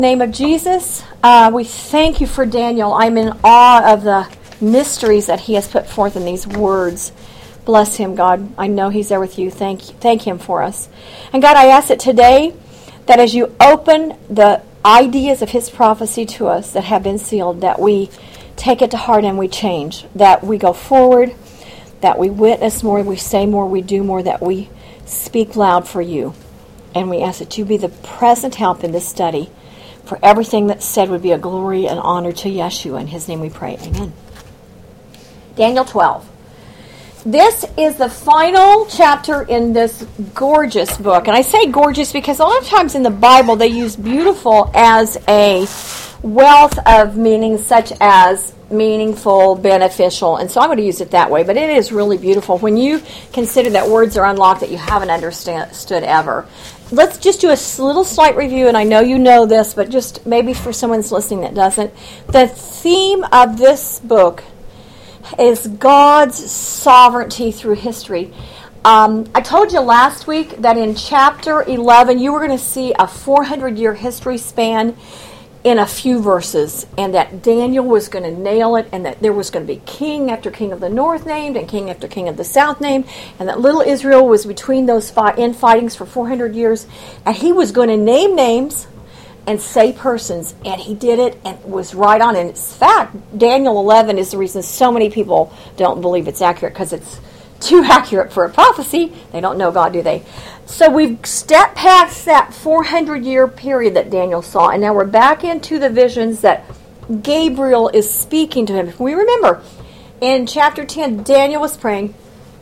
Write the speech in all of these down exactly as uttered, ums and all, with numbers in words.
In the name of Jesus, uh, we thank you for Daniel. I'm in awe of the mysteries that he has put forth in these words. Bless him, God. I know he's there with you. Thank thank him for us. And God, I ask that today, that as you open the ideas of his prophecy to us that have been sealed, that we take it to heart and we change, that we go forward, that we witness more, we say more, we do more, that we speak loud for you. And we ask that you be the present help in this study. For everything that's said would be a glory and honor to Yeshua. In his name we pray. Amen. Daniel twelve. This is the final chapter in this gorgeous book. And I say gorgeous because a lot of times in the Bible they use beautiful as a wealth of meanings, such as meaningful, beneficial. And so I'm going to use it that way. But it is really beautiful when you consider that words are unlocked that you haven't understood ever. Let's just do a little slight review, and I know you know this, but just maybe for someone that's listening that doesn't. The theme of this book is God's sovereignty through history. Um, I told you last week that in chapter eleven, you were going to see a four hundred year history span in a few verses, and that Daniel was going to nail it, and that there was going to be king after king of the north named, and king after king of the south named, and that little Israel was between those fight, infightings for four hundred years, and he was going to name names and say persons, and he did it, and was right on. And in fact, Daniel eleven is the reason so many people don't believe it's accurate, because it's too accurate for a prophecy. They don't know God, do they? So we've stepped past that four hundred year period that Daniel saw, and now we're back into the visions that Gabriel is speaking to him. If we remember, in chapter ten, Daniel was praying.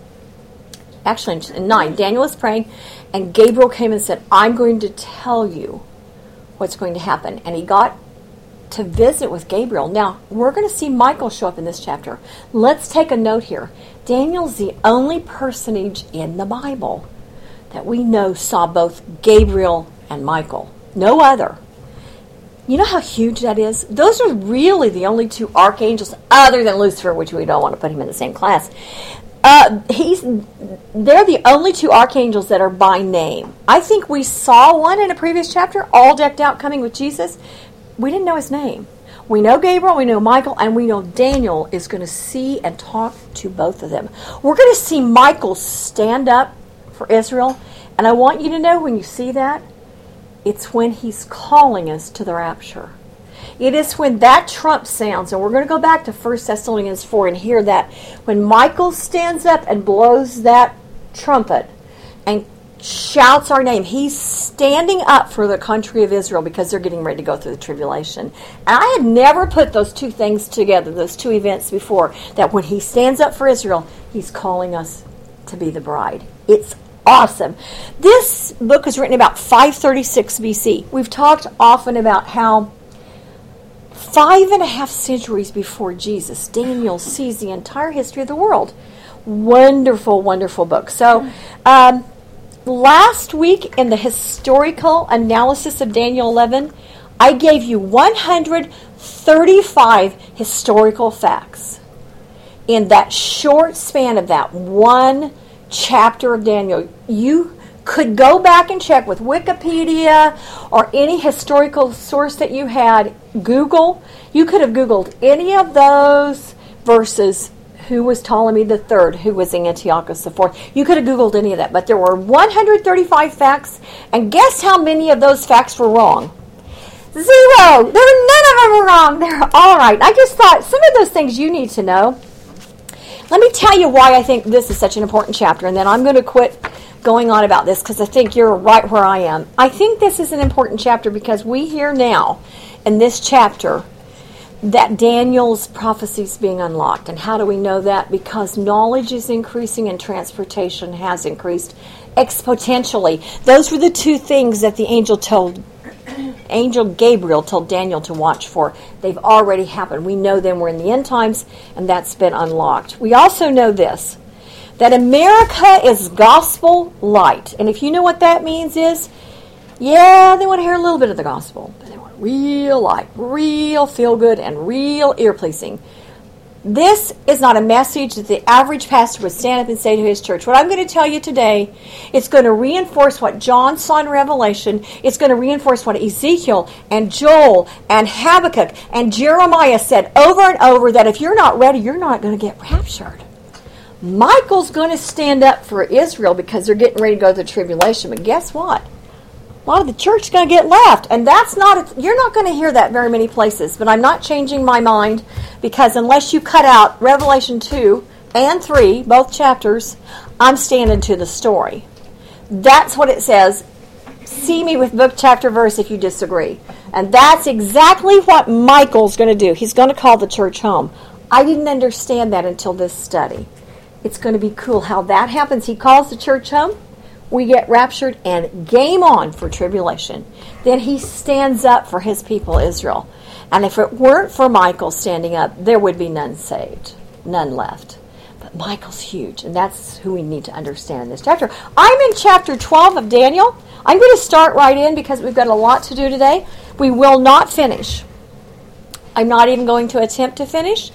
Actually, in nine, Daniel was praying, and Gabriel came and said, I'm going to tell you what's going to happen. And he got to visit with Gabriel. Now, we're going to see Michael show up in this chapter. Let's take a note here. Daniel's the only personage in the Bible that we know saw both Gabriel and Michael. No other. You know how huge that is? Those are really the only two archangels, other than Lucifer, which we don't want to put him in the same class. Uh, he's, they're the only two archangels that are by name. I think we saw one in a previous chapter, all decked out, coming with Jesus. We didn't know his name. We know Gabriel, we know Michael, and we know Daniel is going to see and talk to both of them. We're going to see Michael stand up for Israel, and I want you to know when you see that, it's when he's calling us to the rapture. It is when that trump sounds, and we're going to go back to First Thessalonians four and hear that. When Michael stands up and blows that trumpet and shouts our name, he's standing up for the country of Israel, because they're getting ready to go through the tribulation. And I had never put those two things together, those two events before, that when he stands up for Israel, he's calling us to be the bride. It's awesome. This book was written about five thirty-six B C. We've talked often about how five and a half centuries before Jesus, Daniel sees the entire history of the world. Wonderful, wonderful book. So, um, last week in the historical analysis of Daniel eleven, I gave you one hundred thirty-five historical facts in that short span of that one chapter of Daniel. You could go back and check with Wikipedia or any historical source that you had. Google. You could have Googled any of those verses. Who was Ptolemy the Third? Who was Antiochus the Fourth? You could have Googled any of that, but there were one hundred thirty-five facts, and guess how many of those facts were wrong? Zero! There were none of them were wrong. They're all right. I just thought some of those things you need to know. Let me tell you why I think this is such an important chapter, and then I'm going to quit going on about this, because I think you're right where I am. I think this is an important chapter because we hear now in this chapter that Daniel's prophecy is being unlocked. And how do we know that? Because knowledge is increasing and transportation has increased exponentially. Those were the two things that the angel told Angel Gabriel told Daniel to watch for. They've already happened. We know them. We're in the end times, and that's been unlocked. We also know this, that America is gospel light. And if you know what that means is, yeah, they want to hear a little bit of the gospel, but they want real light, real feel good, and real ear pleasing. This is not a message that the average pastor would stand up and say to his church. What I'm going to tell you today, it's going to reinforce what John saw in Revelation. It's going to reinforce what Ezekiel and Joel and Habakkuk and Jeremiah said over and over, that if you're not ready, you're not going to get raptured. Michael's going to stand up for Israel because they're getting ready to go through the tribulation. But guess what? A lot of the church is going to get left. And that's not, a, you're not going to hear that very many places. But I'm not changing my mind, because unless you cut out Revelation two and three, both chapters, I'm standing to the story. That's what it says. See me with book, chapter, verse if you disagree. And that's exactly what Michael's going to do. He's going to call the church home. I didn't understand that until this study. It's going to be cool how that happens. He calls the church home. We get raptured, and game on for tribulation. Then he stands up for his people, Israel. And if it weren't for Michael standing up, there would be none saved, none left. But Michael's huge, and that's who we need to understand in this chapter. I'm in chapter twelve of Daniel. I'm going to start right in because we've got a lot to do today. We will not finish. I'm not even going to attempt to finish.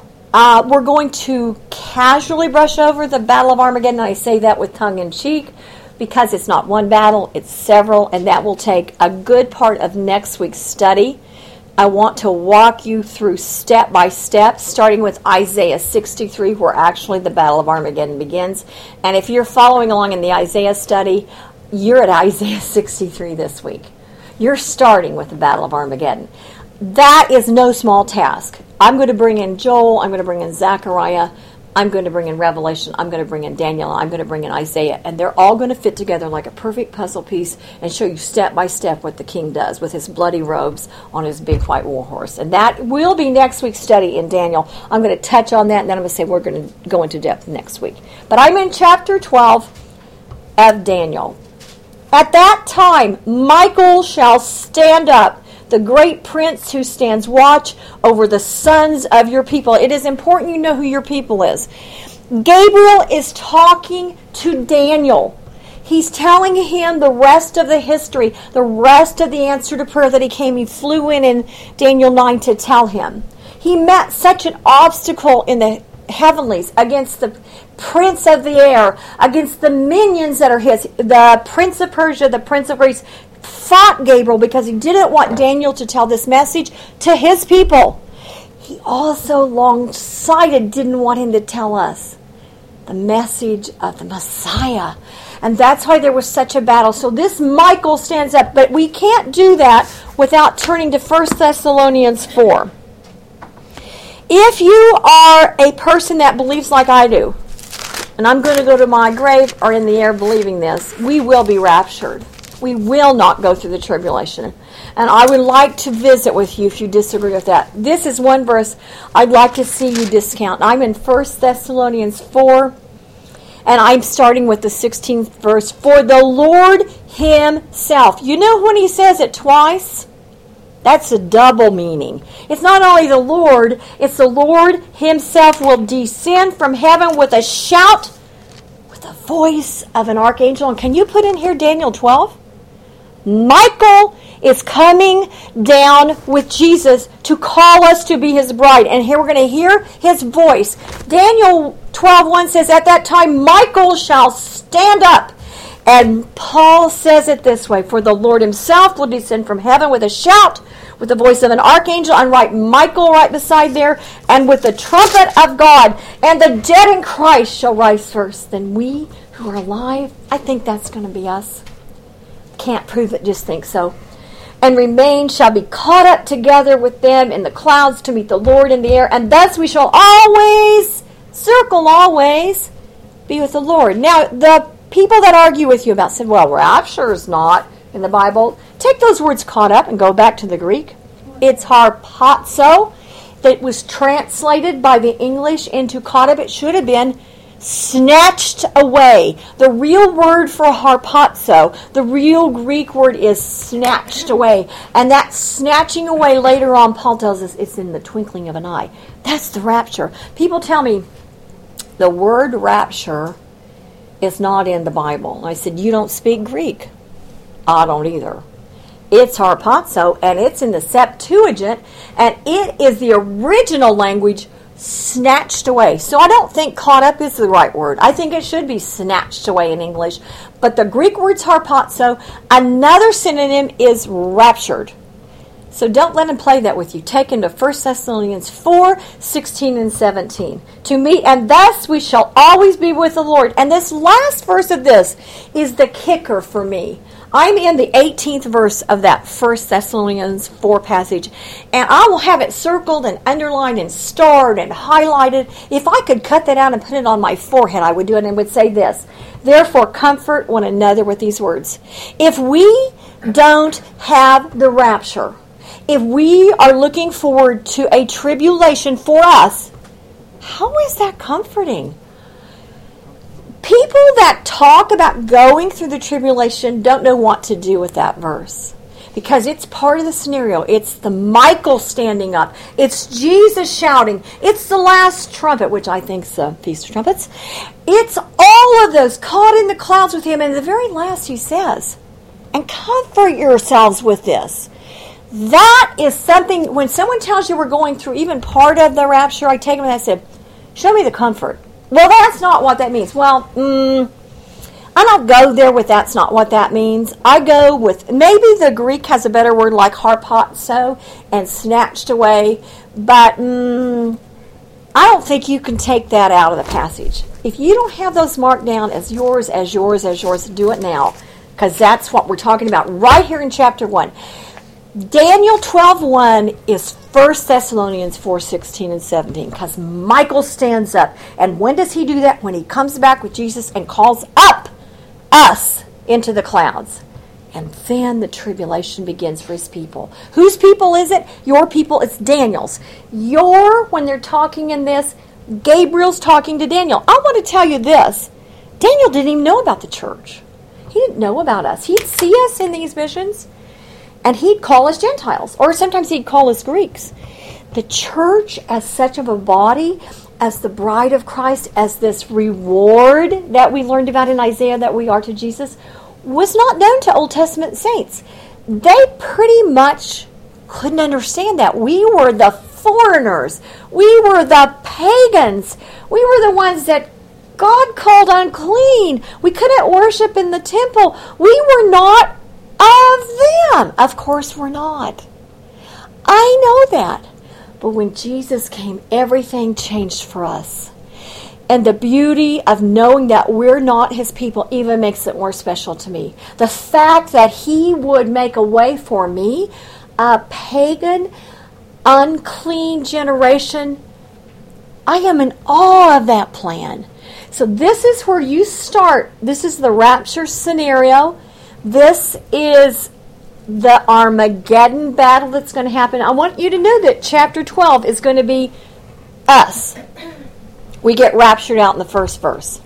Uh, we're going to casually brush over the Battle of Armageddon. I say that with tongue in cheek, because it's not one battle, it's several, and that will take a good part of next week's study. I want to walk you through step by step, starting with Isaiah sixty-three, where actually the Battle of Armageddon begins. And if you're following along in the Isaiah study, you're at Isaiah sixty-three this week. You're starting with the Battle of Armageddon. That is no small task. I'm going to bring in Joel, I'm going to bring in Zechariah, I'm going to bring in Revelation, I'm going to bring in Daniel, I'm going to bring in Isaiah, and they're all going to fit together like a perfect puzzle piece and show you step by step what the king does with his bloody robes on his big white war horse. And that will be next week's study in Daniel. I'm going to touch on that, and then I'm going to say we're going to go into depth next week. But I'm in chapter twelve of Daniel. At that time, Michael shall stand up, the great prince who stands watch over the sons of your people. It is important you know who your people is. Gabriel is talking to Daniel. He's telling him the rest of the history, the rest of the answer to prayer that he came. He flew in in Daniel nine to tell him. He met such an obstacle in the heavenlies against the prince of the air, against the minions that are his, the prince of Persia, the prince of Greece, fought Gabriel because he didn't want Daniel to tell this message to his people. He also long-sighted didn't want him to tell us the message of the Messiah. And that's why there was such a battle. So this Michael stands up, but we can't do that without turning to First Thessalonians four. If you are a person that believes like I do, and I'm going to go to my grave or in the air believing this, we will be raptured. We will not go through the tribulation. And I would like to visit with you if you disagree with that. This is one verse I'd like to see you discount. I'm in First Thessalonians four, and I'm starting with the sixteenth verse. For the Lord himself. You know when he says it twice? That's a double meaning. It's not only the Lord, it's the Lord himself will descend from heaven with a shout, with the voice of an archangel. And can you put in here Daniel twelve? Michael is coming down with Jesus to call us to be his bride. And here we're going to hear his voice. Daniel twelve one says, at that time Michael shall stand up. And Paul says it this way, for the Lord himself will descend from heaven with a shout, with the voice of an archangel, and write Michael right beside there, and with the trumpet of God, and the dead in Christ shall rise first. Then we who are alive, I think that's going to be us. Can't prove it, just think so. And remain shall be caught up together with them in the clouds to meet the Lord in the air, and thus we shall always, circle always, be with the Lord. Now, the people that argue with you about said, well, rapture is not in the Bible. Take those words caught up and go back to the Greek. It's harpazo that was translated by the English into caught up. It should have been snatched away. The real word for harpazo, the real Greek word is snatched away. And that snatching away later on, Paul tells us it's in the twinkling of an eye. That's the rapture. People tell me the word rapture is not in the Bible. I said, you don't speak Greek. I don't either. It's harpazo, and it's in the Septuagint, and it is the original language snatched away. So I don't think caught up is the right word. I think it should be snatched away in English. But the Greek word's harpazo. Another synonym is raptured. So don't let him play that with you. Take him to First Thessalonians four, sixteen and seventeen. To me, and thus we shall always be with the Lord. And this last verse of this is the kicker for me. I'm in the eighteenth verse of that First Thessalonians four passage. And I will have it circled and underlined and starred and highlighted. If I could cut that out and put it on my forehead, I would do it and would say this. Therefore, comfort one another with these words. If we don't have the rapture, if we are looking forward to a tribulation for us, how is that comforting? People that talk about going through the tribulation don't know what to do with that verse. Because it's part of the scenario. It's the Michael standing up. It's Jesus shouting. It's the last trumpet, which I think is the Feast of Trumpets. It's all of those caught in the clouds with him. And the very last he says, and comfort yourselves with this. That is something, when someone tells you we're going through even part of the rapture, I take them and I said, show me the comfort. Well, that's not what that means. Well, mm, I don't go there with that's not what that means. I go with, maybe the Greek has a better word like harpazo and snatched away, but mm, I don't think you can take that out of the passage. If you don't have those marked down as yours, as yours, as yours, do it now, because that's what we're talking about right here in chapter one. Daniel twelve one is First Thessalonians four sixteen and seventeen, because Michael stands up. And when does he do that? When he comes back with Jesus and calls up us into the clouds. And then the tribulation begins for his people. Whose people is it? Your people. It's Daniel's. Your, when they're talking in this, Gabriel's talking to Daniel. I want to tell you this. Daniel didn't even know about the church. He didn't know about us. He'd see us in these visions, and he'd call us Gentiles, or sometimes he'd call us Greeks. The church as such of a body, as the bride of Christ, as this reward that we learned about in Isaiah that we are to Jesus, was not known to Old Testament saints. They pretty much couldn't understand that. We were the foreigners. We were the pagans. We were the ones that God called unclean. We couldn't worship in the temple. We were not of them. Of course we're not. I know that. But when Jesus came, everything changed for us. And the beauty of knowing that we're not his people even makes it more special to me. The fact that he would make a way for me, a pagan, unclean generation, I am in awe of that plan. So this is where you start. This is the rapture scenario. This is the Armageddon battle that's going to happen. I want you to know that chapter twelve is going to be us. We get raptured out in the first verse.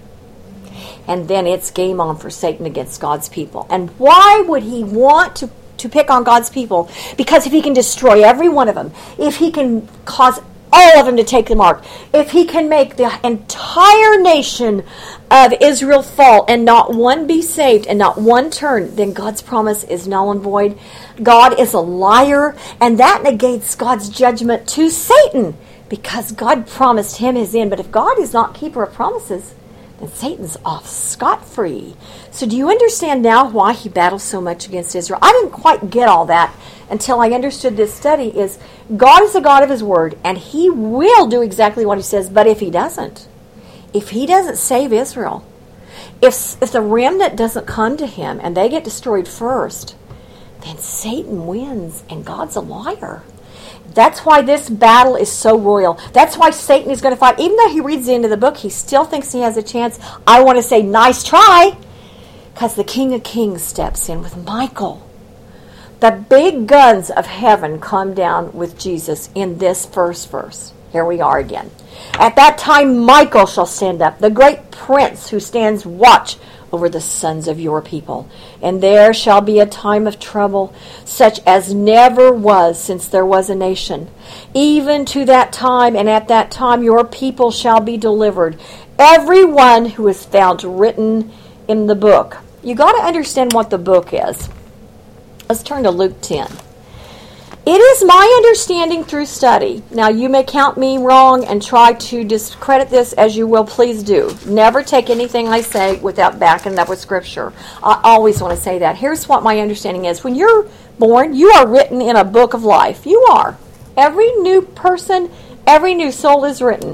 And then it's game on for Satan against God's people. And why would he want to, to pick on God's people? Because if he can destroy every one of them, if he can cause all of them to take the mark, if he can make the entire nation of Israel fall and not one be saved and not one turn, then God's promise is null and void. God is a liar, and that negates God's judgment to Satan, because God promised him his end. But if God is not keeper of promises, then Satan's off scot-free. So do you understand now why he battles so much against Israel? I didn't quite get all that until I understood this study. Is God is the God of his word, and he will do exactly what he says. But if he doesn't, if he doesn't save Israel, if, if the remnant doesn't come to him and they get destroyed first, then Satan wins and God's a liar. That's why this battle is so royal. That's why Satan is going to fight. Even though he reads the end of the book, he still thinks he has a chance. I want to say, nice try, because the King of Kings steps in with Michael. The big guns of heaven come down with Jesus in this first verse. Here we are again. At that time, Michael shall stand up, the great prince who stands watch over the sons of your people. And there shall be a time of trouble, such as never was since there was a nation. Even to that time, and at that time your people shall be delivered, every one who is found written in the book. You got to understand what the book is. Let's turn to Luke ten. It is my understanding through study. Now, you may count me wrong and try to discredit this as you will. Please do. Never take anything I say without backing it up with Scripture. I always want to say that. Here's what my understanding is. When you're born, you are written in a book of life. You are. Every new person, every new soul is written.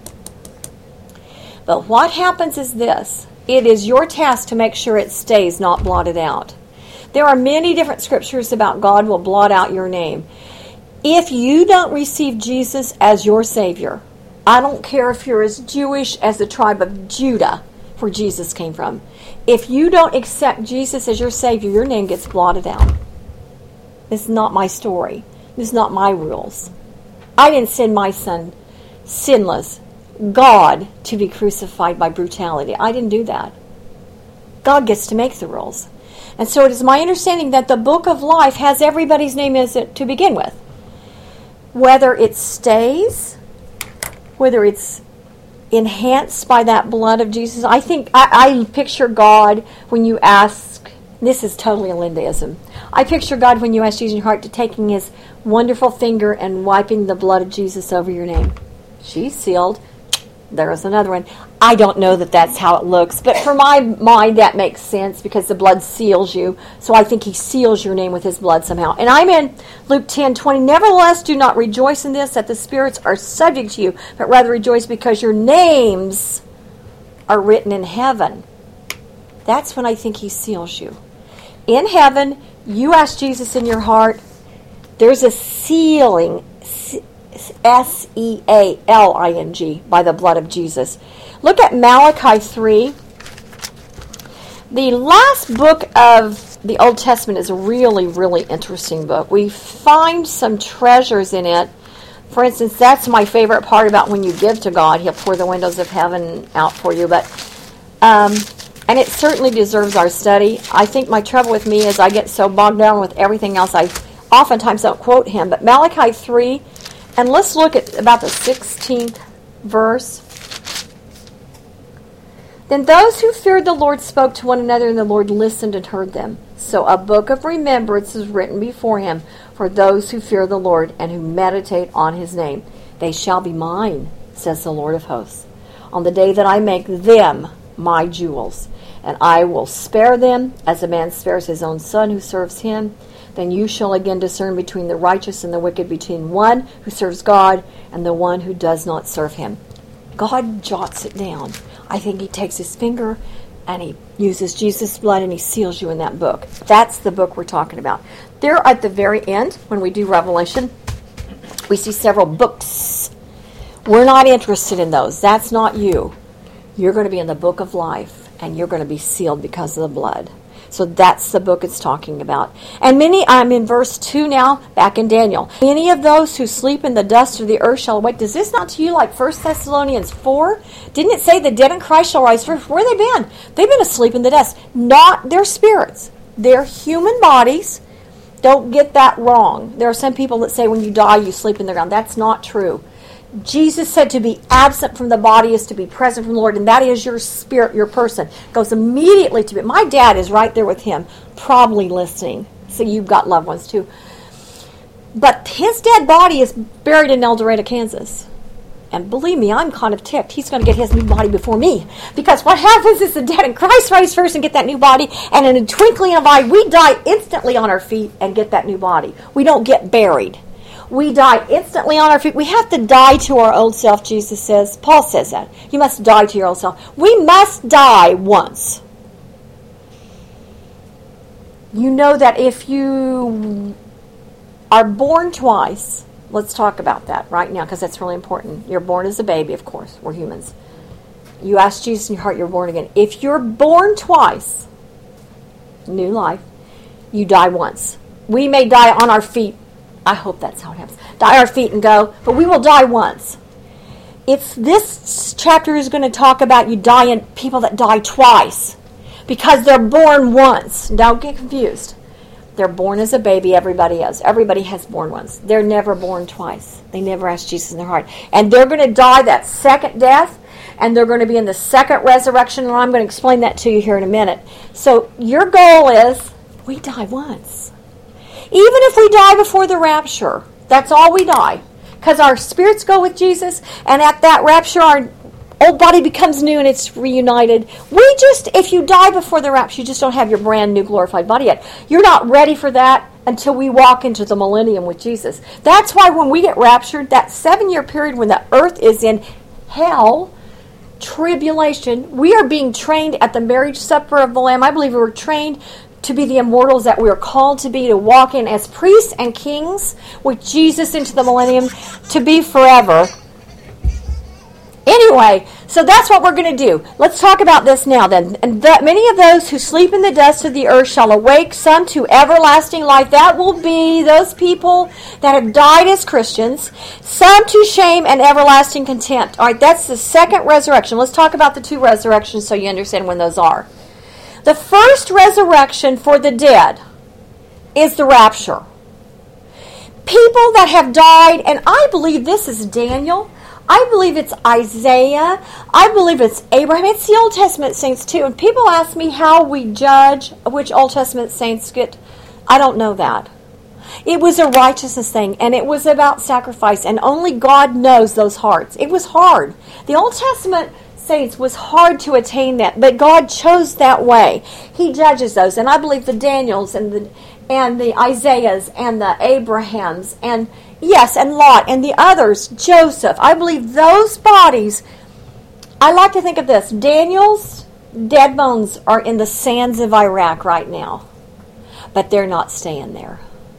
But what happens is this. It is your task to make sure it stays not blotted out. There are many different scriptures about God will blot out your name. If you don't receive Jesus as your Savior, I don't care if you're as Jewish as the tribe of Judah, where Jesus came from. If you don't accept Jesus as your Savior, your name gets blotted out. This is not my story. This is not my rules. I didn't send my son, sinless, God, to be crucified by brutality. I didn't do that. God gets to make the rules. And so it is my understanding that the book of life has everybody's name as it to begin with. Whether it stays, whether it's enhanced by that blood of Jesus. I think, I, I picture God when you ask, this is totally a Lindaism. I picture God when you ask Jesus in your heart to taking his wonderful finger and wiping the blood of Jesus over your name. She's sealed. There's another one. I don't know that that's how it looks, but for my mind that makes sense because the blood seals you. So I think he seals your name with his blood somehow. And I'm in Luke ten twenty. Nevertheless, do not rejoice in this, that the spirits are subject to you, but rather rejoice because your names are written in heaven. That's when I think he seals you. In heaven, you ask Jesus in your heart. There's a sealing, S E A L I N G, by the blood of Jesus. Look at Malachi three. The last book of the Old Testament is a really, really interesting book. We find some treasures in it. For instance, that's my favorite part about when you give to God. He'll pour the windows of heaven out for you. But um, and it certainly deserves our study. I think my trouble with me is I get so bogged down with everything else, I oftentimes don't quote him. But Malachi three, and let's look at about the sixteenth verse. Then those who feared the Lord spoke to one another, and the Lord listened and heard them. So a book of remembrance is written before him for those who fear the Lord and who meditate on his name. They shall be mine, says the Lord of hosts, on the day that I make them my jewels. And I will spare them as a man spares his own son who serves him. Then you shall again discern between the righteous and the wicked, between one who serves God and the one who does not serve him. God jots it down. I think he takes his finger and he uses Jesus' blood and he seals you in that book. That's the book we're talking about. There at the very end, when we do Revelation, we see several books. We're not interested in those. That's not you. You're going to be in the book of life and you're going to be sealed because of the blood. So that's the book it's talking about. And many, I'm in verse two now, back in Daniel. Many of those who sleep in the dust of the earth shall awake. Does this not to you like First Thessalonians four? Didn't it say the dead in Christ shall rise first? Where have they been? They've been asleep in the dust. Not their spirits. Their human bodies. Don't get that wrong. There are some people that say when you die you sleep in the ground. That's not true. Jesus said to be absent from the body is to be present from the Lord, and that is your spirit, your person. Goes immediately to it. My dad is right there with him, probably listening. So you've got loved ones too. But his dead body is buried in El Dorado, Kansas. And believe me, I'm kind of ticked. He's going to get his new body before me. Because what happens is the dead in Christ rise first and get that new body, and in a twinkling of an eye, we die instantly on our feet and get that new body. We don't get buried. We die instantly on our feet. We have to die to our old self, Jesus says. Paul says that. You must die to your old self. We must die once. You know that if you are born twice, let's talk about that right now because that's really important. You're born as a baby, of course. We're humans. You ask Jesus in your heart, you're born again. If you're born twice, new life, you die once. We may die on our feet. I hope that's how it happens. Die our feet and go, but we will die once. It's this chapter is going to talk about you dying, people that die twice because they're born once. Don't get confused. They're born as a baby. Everybody is. Everybody has born once. They're never born twice. They never ask Jesus in their heart. And they're going to die that second death, and they're going to be in the second resurrection, and I'm going to explain that to you here in a minute. So your goal is, we die once. if we die before the rapture, that's all we die. Because our spirits go with Jesus, and at that rapture, our old body becomes new and it's reunited. We just, if you die before the rapture, you just don't have your brand new glorified body yet. You're not ready for that until we walk into the millennium with Jesus. That's why when we get raptured, that seven-year period when the earth is in hell, tribulation, we are being trained at the marriage supper of the Lamb. I believe we were trained to be the immortals that we are called to be, to walk in as priests and kings with Jesus into the millennium, to be forever. Anyway, so that's what we're going to do. Let's talk about this now then. And that many of those who sleep in the dust of the earth shall awake, some to everlasting life. That will be those people that have died as Christians. Some to shame and everlasting contempt. All right, that's the second resurrection. Let's talk about the two resurrections so you understand when those are. The first resurrection for the dead is the rapture. People that have died, and I believe this is Daniel, I believe it's Isaiah, I believe it's Abraham, it's the Old Testament saints too. And people ask me how we judge which Old Testament saints get, I don't know that. It was a righteousness thing, and it was about sacrifice, and only God knows those hearts. It was hard. The Old Testament saints was hard to attain that, but God chose that way. He judges those, and I believe the Daniels and the and the Isaiahs and the Abrahams and yes, and Lot and the others, Joseph. I believe those bodies. I like to think of this: Daniel's dead bones are in the sands of Iraq right now, but they're not staying there.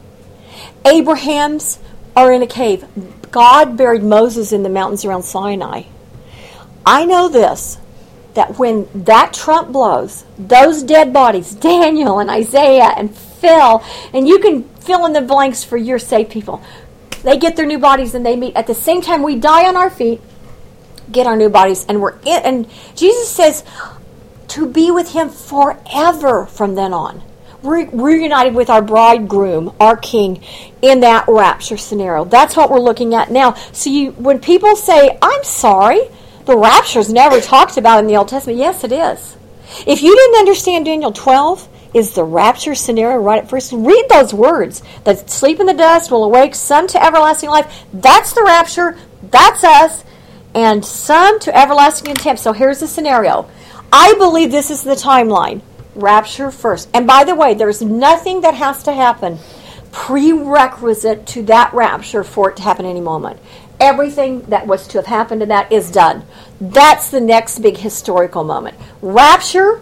Abraham's are in a cave. God buried Moses in the mountains around Sinai. I know this, that when that trump blows, those dead bodies, Daniel and Isaiah and Phil, and you can fill in the blanks for your saved people, they get their new bodies and they meet. At the same time we die on our feet, get our new bodies, and we're in. And Jesus says to be with him forever from then on. We're reunited with our bridegroom, our king, in that rapture scenario. That's what we're looking at now. So you, when people say, I'm sorry, the rapture is never talked about in the Old Testament. Yes, it is. If you didn't understand Daniel twelve, is the rapture scenario right at first, read those words. That sleep in the dust will awake, some to everlasting life. That's the rapture. That's us. And some to everlasting contempt. So here's the scenario. I believe this is the timeline. Rapture first. And by the way, there's nothing that has to happen prerequisite to that rapture for it to happen any moment. Everything that was to have happened to that is done. That's the next big historical moment. Rapture,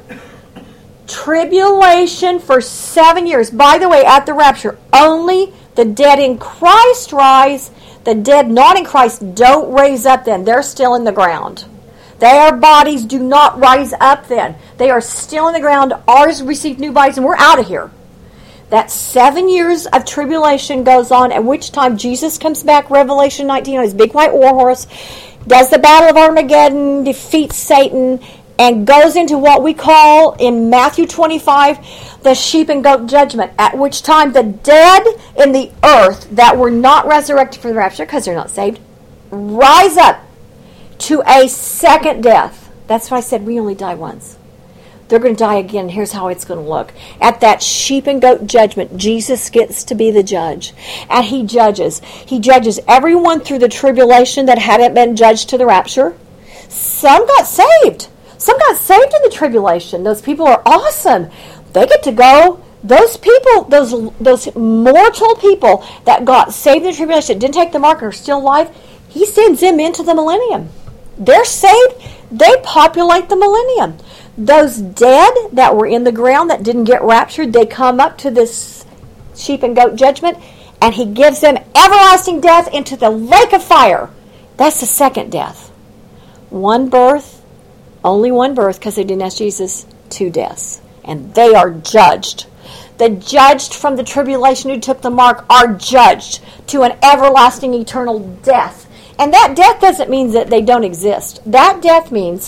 tribulation for seven years. By the way, at the rapture, only the dead in Christ rise. The dead not in Christ don't raise up then. They're still in the ground. Their bodies do not rise up then. They are still in the ground. Ours receive new bodies, and we're out of here. That seven years of tribulation goes on, at which time Jesus comes back, Revelation nineteen, on his big white war horse, does the battle of Armageddon, defeats Satan, and goes into what we call in Matthew twenty-five the sheep and goat judgment, at which time the dead in the earth that were not resurrected for the rapture, because they're not saved, rise up to a second death. That's why I said we only die once. They're going to die again. Here's how it's going to look. At that sheep and goat judgment, Jesus gets to be the judge. And he judges. He judges everyone through the tribulation that hadn't been judged to the rapture. Some got saved. Some got saved in the tribulation. Those people are awesome. They get to go. Those people, those those mortal people that got saved in the tribulation, didn't take the mark and are still alive, he sends them into the millennium. They're saved. They populate the millennium. Those dead that were in the ground that didn't get raptured, they come up to this sheep and goat judgment, and he gives them everlasting death into the lake of fire. That's the second death. One birth, only one birth, because they didn't ask Jesus, two deaths. And they are judged. The judged from the tribulation who took the mark are judged to an everlasting eternal death. And that death doesn't mean that they don't exist. That death means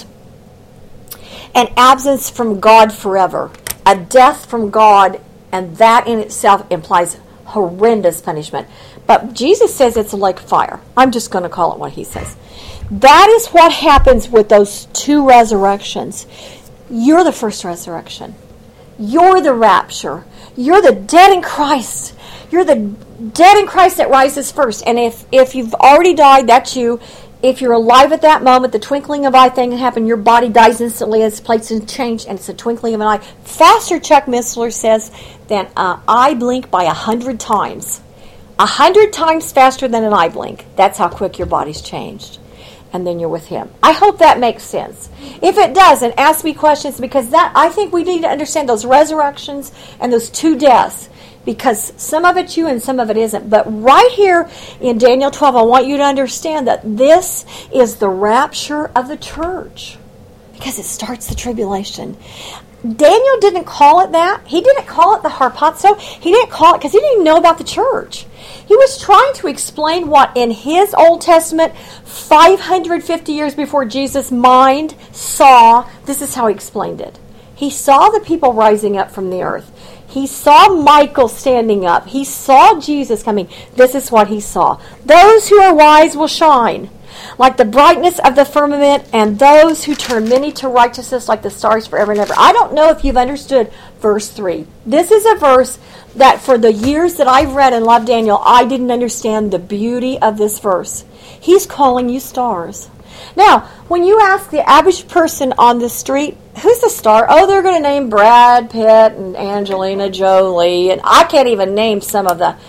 an absence from God forever. A death from God, and that in itself implies horrendous punishment. But Jesus says it's a lake of fire. I'm just going to call it what he says. That is what happens with those two resurrections. You're the first resurrection. You're the rapture. You're the dead in Christ. You're the dead in Christ that rises first. And if, if you've already died, that's you. If you're alive at that moment, the twinkling of an eye thing happened, your body dies instantly as plates change, and it's a twinkling of an eye. Faster, Chuck Missler says, than an eye blink by a hundred times. A hundred times faster than an eye blink. That's how quick your body's changed. And then you're with Him. I hope that makes sense. If it doesn't, ask me questions, because that I think we need to understand those resurrections and those two deaths. Because some of it's you and some of it isn't. But right here in Daniel twelve, I want you to understand that this is the rapture of the church. Because it starts the tribulation. Daniel didn't call it that. He didn't call it the harpazo. He didn't call it because he didn't even know about the church. He was trying to explain what in his Old Testament, five hundred fifty years before Jesus' mind saw. This is how he explained it. He saw the people rising up from the earth. He saw Michael standing up. He saw Jesus coming. This is what he saw. Those who are wise will shine like the brightness of the firmament, and those who turn many to righteousness like the stars forever and ever. I don't know if you've understood verse three. This is a verse that for the years that I've read and loved Daniel, I didn't understand the beauty of this verse. He's calling you stars. Now, when you ask the average person on the street, who's the star? Oh, they're going to name Brad Pitt and Angelina Jolie, and I can't even name some of the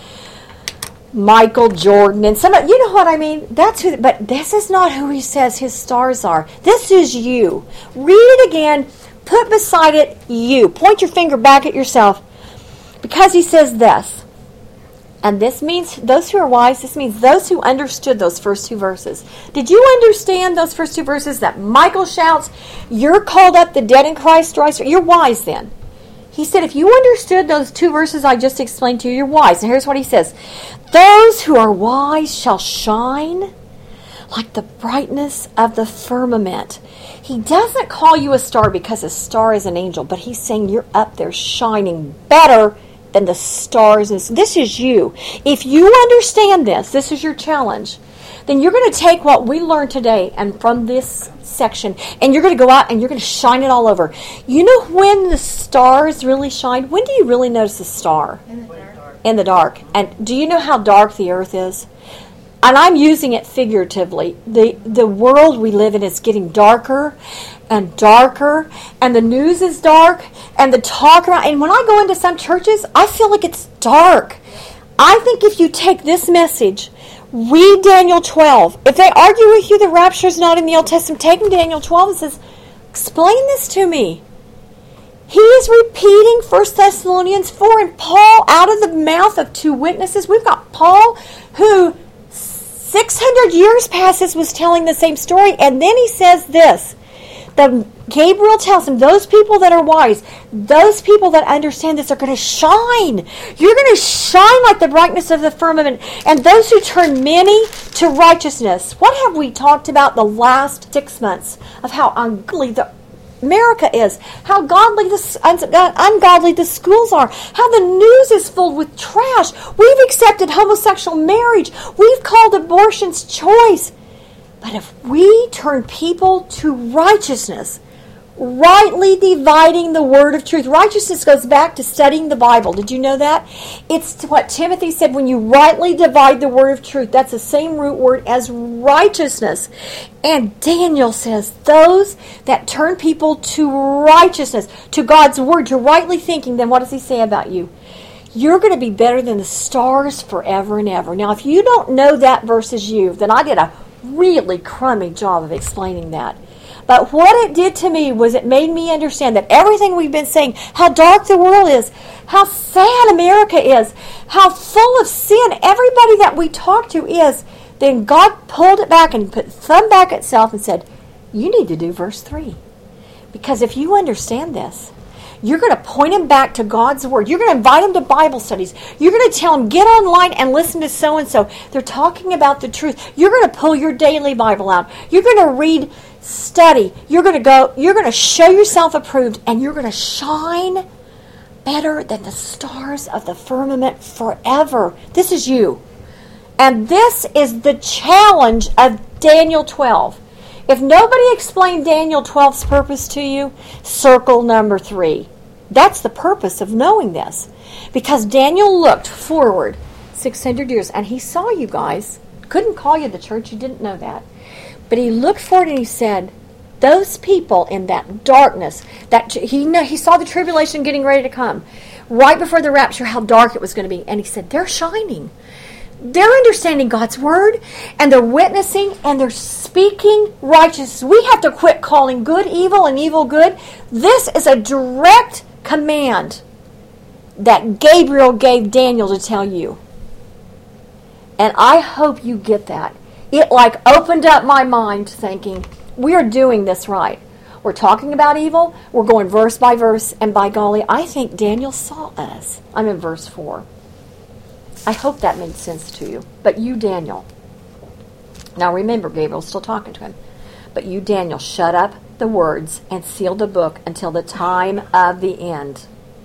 Michael Jordan and some of, you know what I mean? That's who, but this is not who he says his stars are. This is you. Read it again. Put beside it you. Point your finger back at yourself, because he says this. And this means those who are wise. This means those who understood those first two verses. Did you understand those first two verses that Michael shouts, "You're called up, the dead in Christ rise"? You're wise then. He said, if you understood those two verses I just explained to you, you're wise. And here's what he says. Those who are wise shall shine like the brightness of the firmament. He doesn't call you a star because a star is an angel, but he's saying you're up there shining better than the stars. This is you. If you understand this, this is your challenge, then you're going to take what we learned today and from this section, and you're going to go out and you're going to shine it all over. You know when the stars really shine? When do you really notice a star? In the dark. In the dark. And do you know how dark the earth is? And I'm using it figuratively. The the world we live in is getting darker and darker, and the news is dark, and the talk around. And when I go into some churches, I feel like it's dark. I think if you take this message, read Daniel twelve. If they argue with you the rapture is not in the Old Testament, take them Daniel twelve and says, explain this to me. He is repeating First Thessalonians four, and Paul, out of the mouth of two witnesses, we've got Paul, who six hundred years passes was telling the same story, and then he says this. The Gabriel tells him, those people that are wise, those people that understand this are going to shine. You're going to shine like the brightness of the firmament. And those who turn many to righteousness. What have we talked about the last six months of how ungodly the America is, how godly the, ungodly the schools are, how the news is filled with trash. We've accepted homosexual marriage. We've called abortions choice. But if we turn people to righteousness, rightly dividing the word of truth. Righteousness goes back to studying the Bible. Did you know that? It's what Timothy said, when you rightly divide the word of truth. That's the same root word as righteousness. And Daniel says, those that turn people to righteousness, to God's word, to rightly thinking, then what does he say about you? You're going to be better than the stars forever and ever. Now, if you don't know that versus you, then I did a really crummy job of explaining that. But what it did to me was it made me understand that everything we've been saying, how dark the world is, how sad America is, how full of sin everybody that we talk to is, then God pulled it back and put thumb back at itself and said, you need to do verse three. Because if you understand this, you're going to point him back to God's word. You're going to invite him to Bible studies. You're going to tell him, get online and listen to so-and-so. They're talking about the truth. You're going to pull your daily Bible out. You're going to read, study. You're going to go, you're going to show yourself approved, and you're going to shine better than the stars of the firmament forever. This is you. And this is the challenge of Daniel twelve. If nobody explained Daniel twelve's purpose to you, circle number three. That's the purpose of knowing this. Because Daniel looked forward six hundred years, and he saw you guys. Couldn't call you the church, you didn't know that. But he looked forward and he said, those people in that darkness, that he know, he saw the tribulation getting ready to come, right before the rapture, how dark it was going to be. And he said, they're shining. They're understanding God's word, and they're witnessing, and they're speaking righteousness. We have to quit calling good evil and evil good. This is a direct command that Gabriel gave Daniel to tell you. And I hope you get that. It like opened up my mind thinking, we are doing this right. We're talking about evil. We're going verse by verse. And by golly, I think Daniel saw us. I'm in verse four. I hope that made sense to you. But you, Daniel. Now remember, Gabriel's still talking to him. But you, Daniel, shut up the words and seal the book until the time of the end.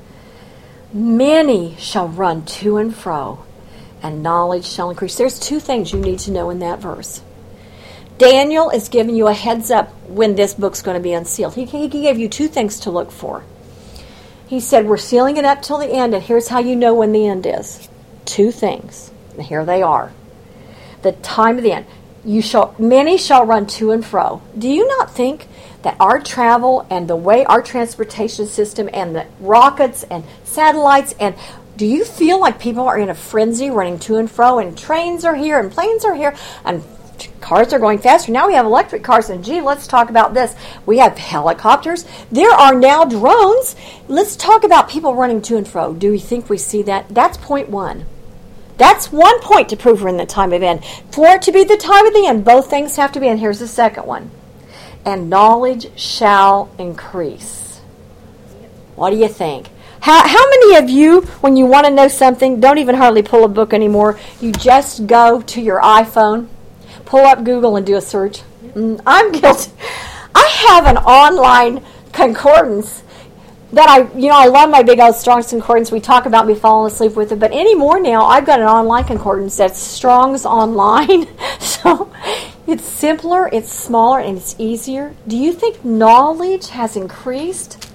Many shall run to and fro, and knowledge shall increase. There's two things you need to know in that verse. Daniel is giving you a heads up when this book's going to be unsealed. He, he gave you two things to look for. He said, we're sealing it up till the end, and here's how you know when the end is. Two things. And here they are. The time of the end. You shall, many shall run to and fro. Do you not think that our travel and the way our transportation system and the rockets and satellites, and do you feel like people are in a frenzy running to and fro, and trains are here and planes are here and cars are going faster? Now we have electric cars, and gee, let's talk about this. We have helicopters. There are now drones. Let's talk about people running to and fro. Do we think we see that? That's point one. That's one point to prove we're in the time of end. For it to be the time of the end, both things have to be. And here's the second one. And knowledge shall increase. What do you think? How, how many of you, when you want to know something, don't even hardly pull a book anymore? You just go to your iPhone, pull up Google, and do a search. Mm, I'm guilty. I have an online concordance that I, you know, I love my big old Strong's Concordance. We talk about me falling asleep with it. But anymore now, I've got an online concordance that's Strong's Online. So it's simpler, it's smaller, and it's easier. Do you think knowledge has increased?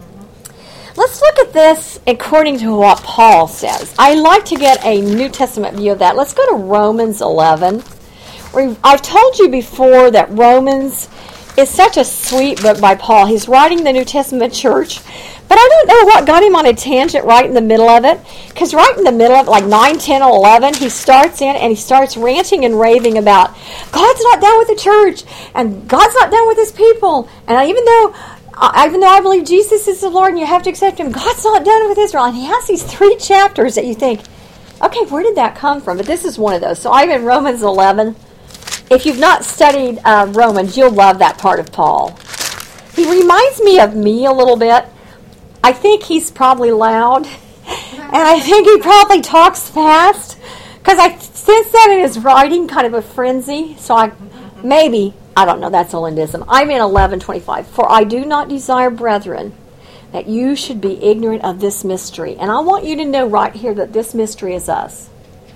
Let's look at this according to what Paul says. I like to get a New Testament view of that. Let's go to Romans eleven. I've told you before that Romans is such a sweet book by Paul. He's writing the New Testament church, but I don't know what got him on a tangent right in the middle of it, because right in the middle of it, like nine, ten, or eleven, he starts in and he starts ranting and raving about God's not done with the church, and God's not done with his people, and even though even though I believe Jesus is the Lord and you have to accept him, God's not done with Israel. And he has these three chapters that you think, okay, where did that come from? But this is one of those. So I'm in Romans eleven. If you've not studied uh, Romans, you'll love that part of Paul. He reminds me of me a little bit. I think he's probably loud, and I think he probably talks fast, because I sense that in his writing, kind of a frenzy. So I maybe, I don't know, that's Olandism. I'm in eleven twenty-five. For I do not desire, brethren, that you should be ignorant of this mystery. And I want you to know right here that this mystery is us.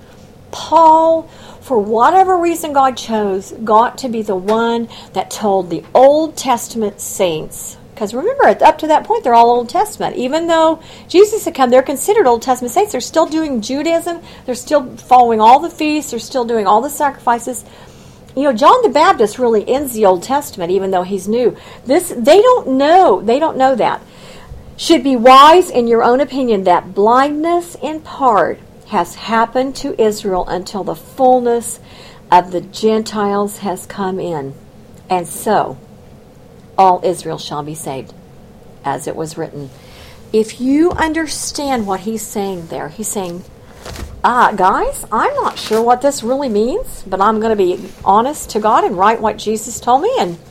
Paul, for whatever reason God chose, got to be the one that told the Old Testament saints. Because remember, up to that point, they're all Old Testament. Even though Jesus had come, they're considered Old Testament saints. They're still doing Judaism. They're still following all the feasts. They're still doing all the sacrifices. You know, John the Baptist really ends the Old Testament, even though he's new. This, they don't know. They don't know that. Should be wise in your own opinion that blindness in part has happened to Israel until the fullness of the Gentiles has come in. And so, all Israel shall be saved, as it was written. If you understand what he's saying there, he's saying, ah, guys, I'm not sure what this really means, but I'm going to be honest to God and write what Jesus told me, and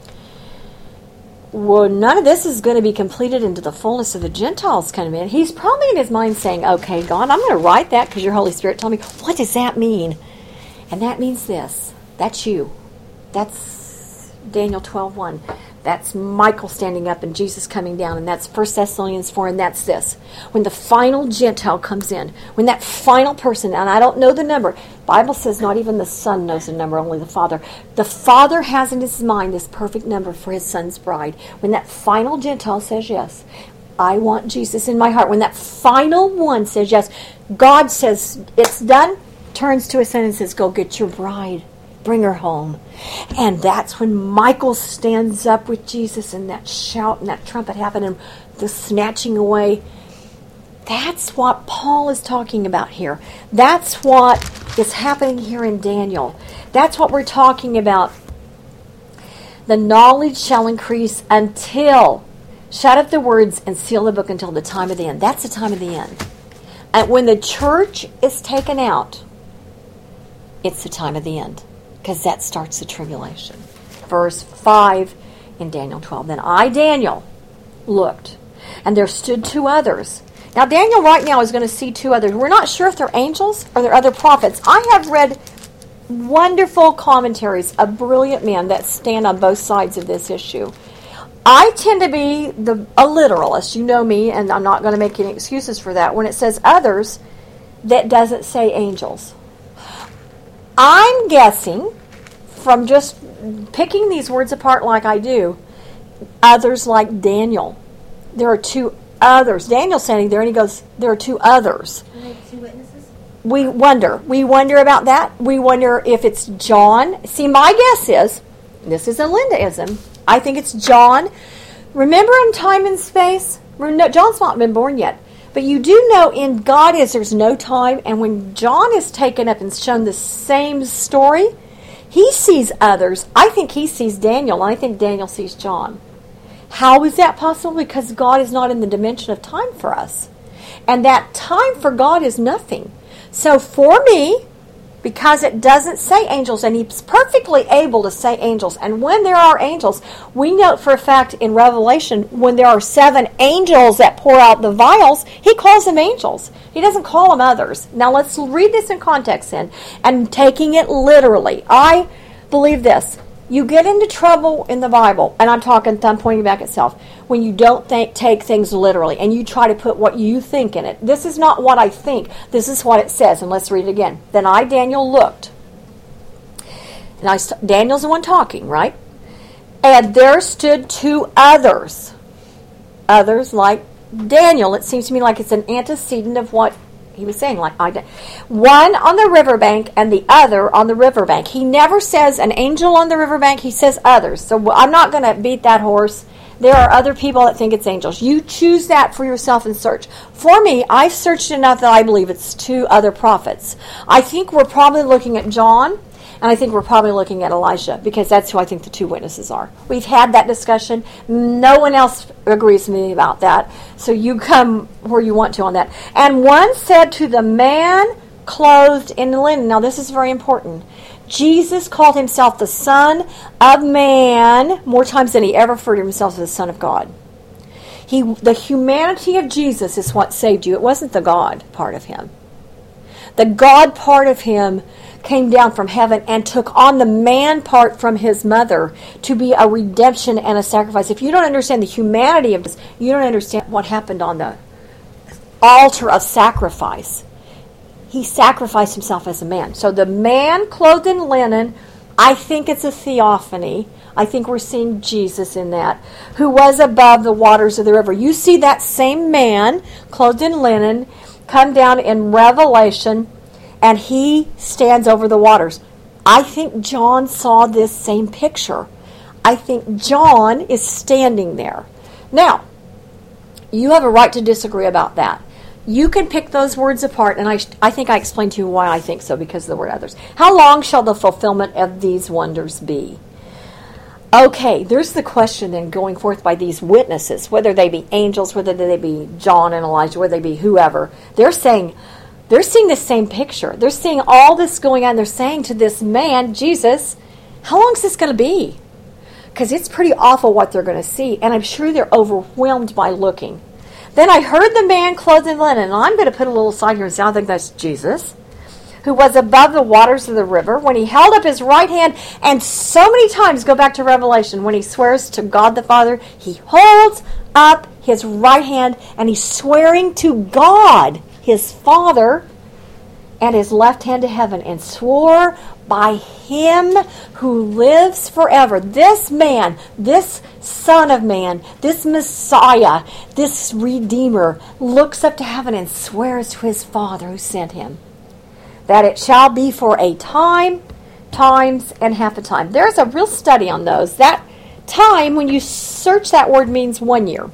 well, none of this is going to be completed into the fullness of the Gentiles coming in. He's probably in his mind saying, okay, God, I'm going to write that because your Holy Spirit told me. What does that mean? And that means this. That's you. That's Daniel twelve one. That's Michael standing up and Jesus coming down. And that's First Thessalonians four. And that's this. When the final Gentile comes in, when that final person, and I don't know the number. Bible says not even the Son knows the number, only the Father. The Father has in his mind this perfect number for his Son's bride. When that final Gentile says yes, I want Jesus in my heart. When that final one says yes, God says it's done, turns to his son and says, go get your bride. Bring her home. And that's when Michael stands up with Jesus and that shout and that trumpet happened and the snatching away. That's what Paul is talking about here. That's what is happening here in Daniel. That's what we're talking about. The knowledge shall increase until, shut up the words and seal the book until the time of the end. That's the time of the end. And when the church is taken out, it's the time of the end. Because that starts the tribulation. Verse five in Daniel twelve. Then I, Daniel, looked, and there stood two others. Now, Daniel right now is going to see two others. We're not sure if they're angels or they're other prophets. I have read wonderful commentaries of brilliant men that stand on both sides of this issue. I tend to be the a literalist. You know me, and I'm not going to make any excuses for that. When it says others, that doesn't say angels. I'm guessing, from just picking these words apart like I do, others like Daniel. There are two others. Daniel's standing there and he goes, there are two others. Are they two witnesses? We wonder. We wonder about that. We wonder if it's John. See, my guess is, this is a Lindaism, I think it's John. Remember in time and space? John's not been born yet. But you do know in God is there's no time, and when John is taken up and shown the same story, he sees others. I think he sees Daniel, and I think Daniel sees John. How is that possible? Because God is not in the dimension of time for us. And that time for God is nothing. So for me, because it doesn't say angels, and he's perfectly able to say angels. And when there are angels, we know for a fact in Revelation, when there are seven angels that pour out the vials, he calls them angels. He doesn't call them others. Now let's read this in context then, and taking it literally. I believe this. You get into trouble in the Bible, and I'm talking thumb pointing back itself, when you don't think, take things literally, and you try to put what you think in it. This is not what I think. This is what it says, and let's read it again. Then I, Daniel, looked. And I, Daniel's the one talking, right? And there stood two others. Others like Daniel. It seems to me like it's an antecedent of what he was saying, like I did. One on the riverbank and the other on the riverbank. He never says an angel on the riverbank. He says others. So I'm not going to beat that horse. There are other people that think it's angels. You choose that for yourself and search. For me, I've searched enough that I believe it's two other prophets. I think we're probably looking at John, and I think we're probably looking at Elijah, because that's who I think the two witnesses are. We've had that discussion. No one else agrees with me about that. So you come where you want to on that. And one said to the man clothed in linen. Now this is very important. Jesus called himself the Son of Man more times than he ever referred to himself as the Son of God. He, the humanity of Jesus is what saved you. It wasn't the God part of him. The God part of him came down from heaven and took on the man part from his mother to be a redemption and a sacrifice. If you don't understand the humanity of this, you don't understand what happened on the altar of sacrifice. He sacrificed himself as a man. So the man clothed in linen, I think it's a theophany. I think we're seeing Jesus in that, who was above the waters of the river. You see that same man clothed in linen come down in Revelation, and he stands over the waters. I think John saw this same picture. I think John is standing there. Now, you have a right to disagree about that. You can pick those words apart, and I, I think I explained to you why I think so, because of the word others. How long shall the fulfillment of these wonders be? Okay, there's the question then going forth by these witnesses, whether they be angels, whether they be John and Elijah, whether they be whoever. They're saying, they're seeing the same picture. They're seeing all this going on. They're saying to this man, Jesus, how long is this going to be? Because it's pretty awful what they're going to see, and I'm sure they're overwhelmed by looking. Then I heard the man clothed in linen, and I'm going to put a little sign here and say, I think that's Jesus, who was above the waters of the river, when he held up his right hand, and so many times, go back to Revelation, when he swears to God the Father, he holds up his right hand, and he's swearing to God, his Father, and his left hand to heaven, and swore by him who lives forever. This man, this Son of Man, this Messiah, this Redeemer, looks up to heaven and swears to his Father who sent him, that it shall be for a time, times, and half a time. There's a real study on those. That time, when you search that word, means one year.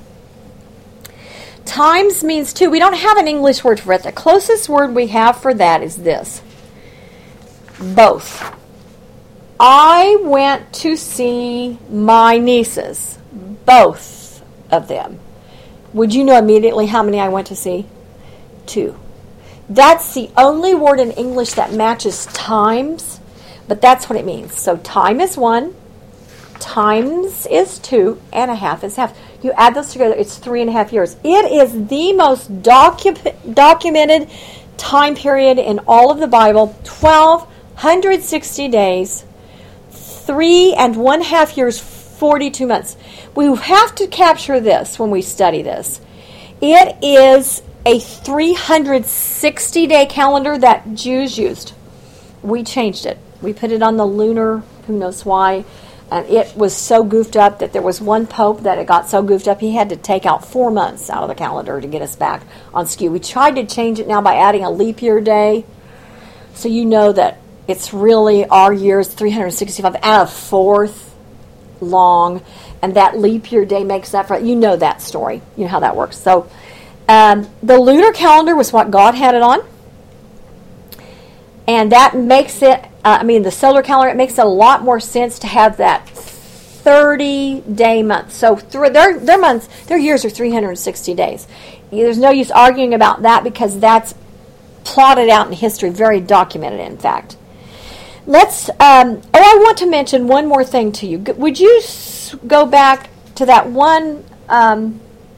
Times means two. We don't have an English word for it. The closest word we have for that is this. Both. I went to see my nieces. Both of them. Would you know immediately how many I went to see? Two. That's the only word in English that matches times, but that's what it means. So time is one, times is two, and a half is half. You add those together, it's three and a half years. It is the most docu- documented time period in all of the Bible. twelve sixty days, three and one half years, forty-two months. We have to capture this when we study this. It is a three hundred sixty day calendar that Jews used. We changed it. We put it on the lunar, who knows why. And it was so goofed up that there was one pope that it got so goofed up he had to take out four months out of the calendar to get us back on skew. We tried to change it now by adding a leap year day. So you know that it's really our year's three hundred sixty-five and a fourth long. And that leap year day makes that for, you know that story. You know how that works. So um, the lunar calendar was what God had it on. And that makes it, uh, I mean, the solar calendar, it makes a lot more sense to have that thirty-day month. So th- their their months, their years are three hundred sixty days. There's no use arguing about that because that's plotted out in history, very documented, in fact. Let's, um, oh, I want to mention one more thing to you. Would you s- go back to that one, um,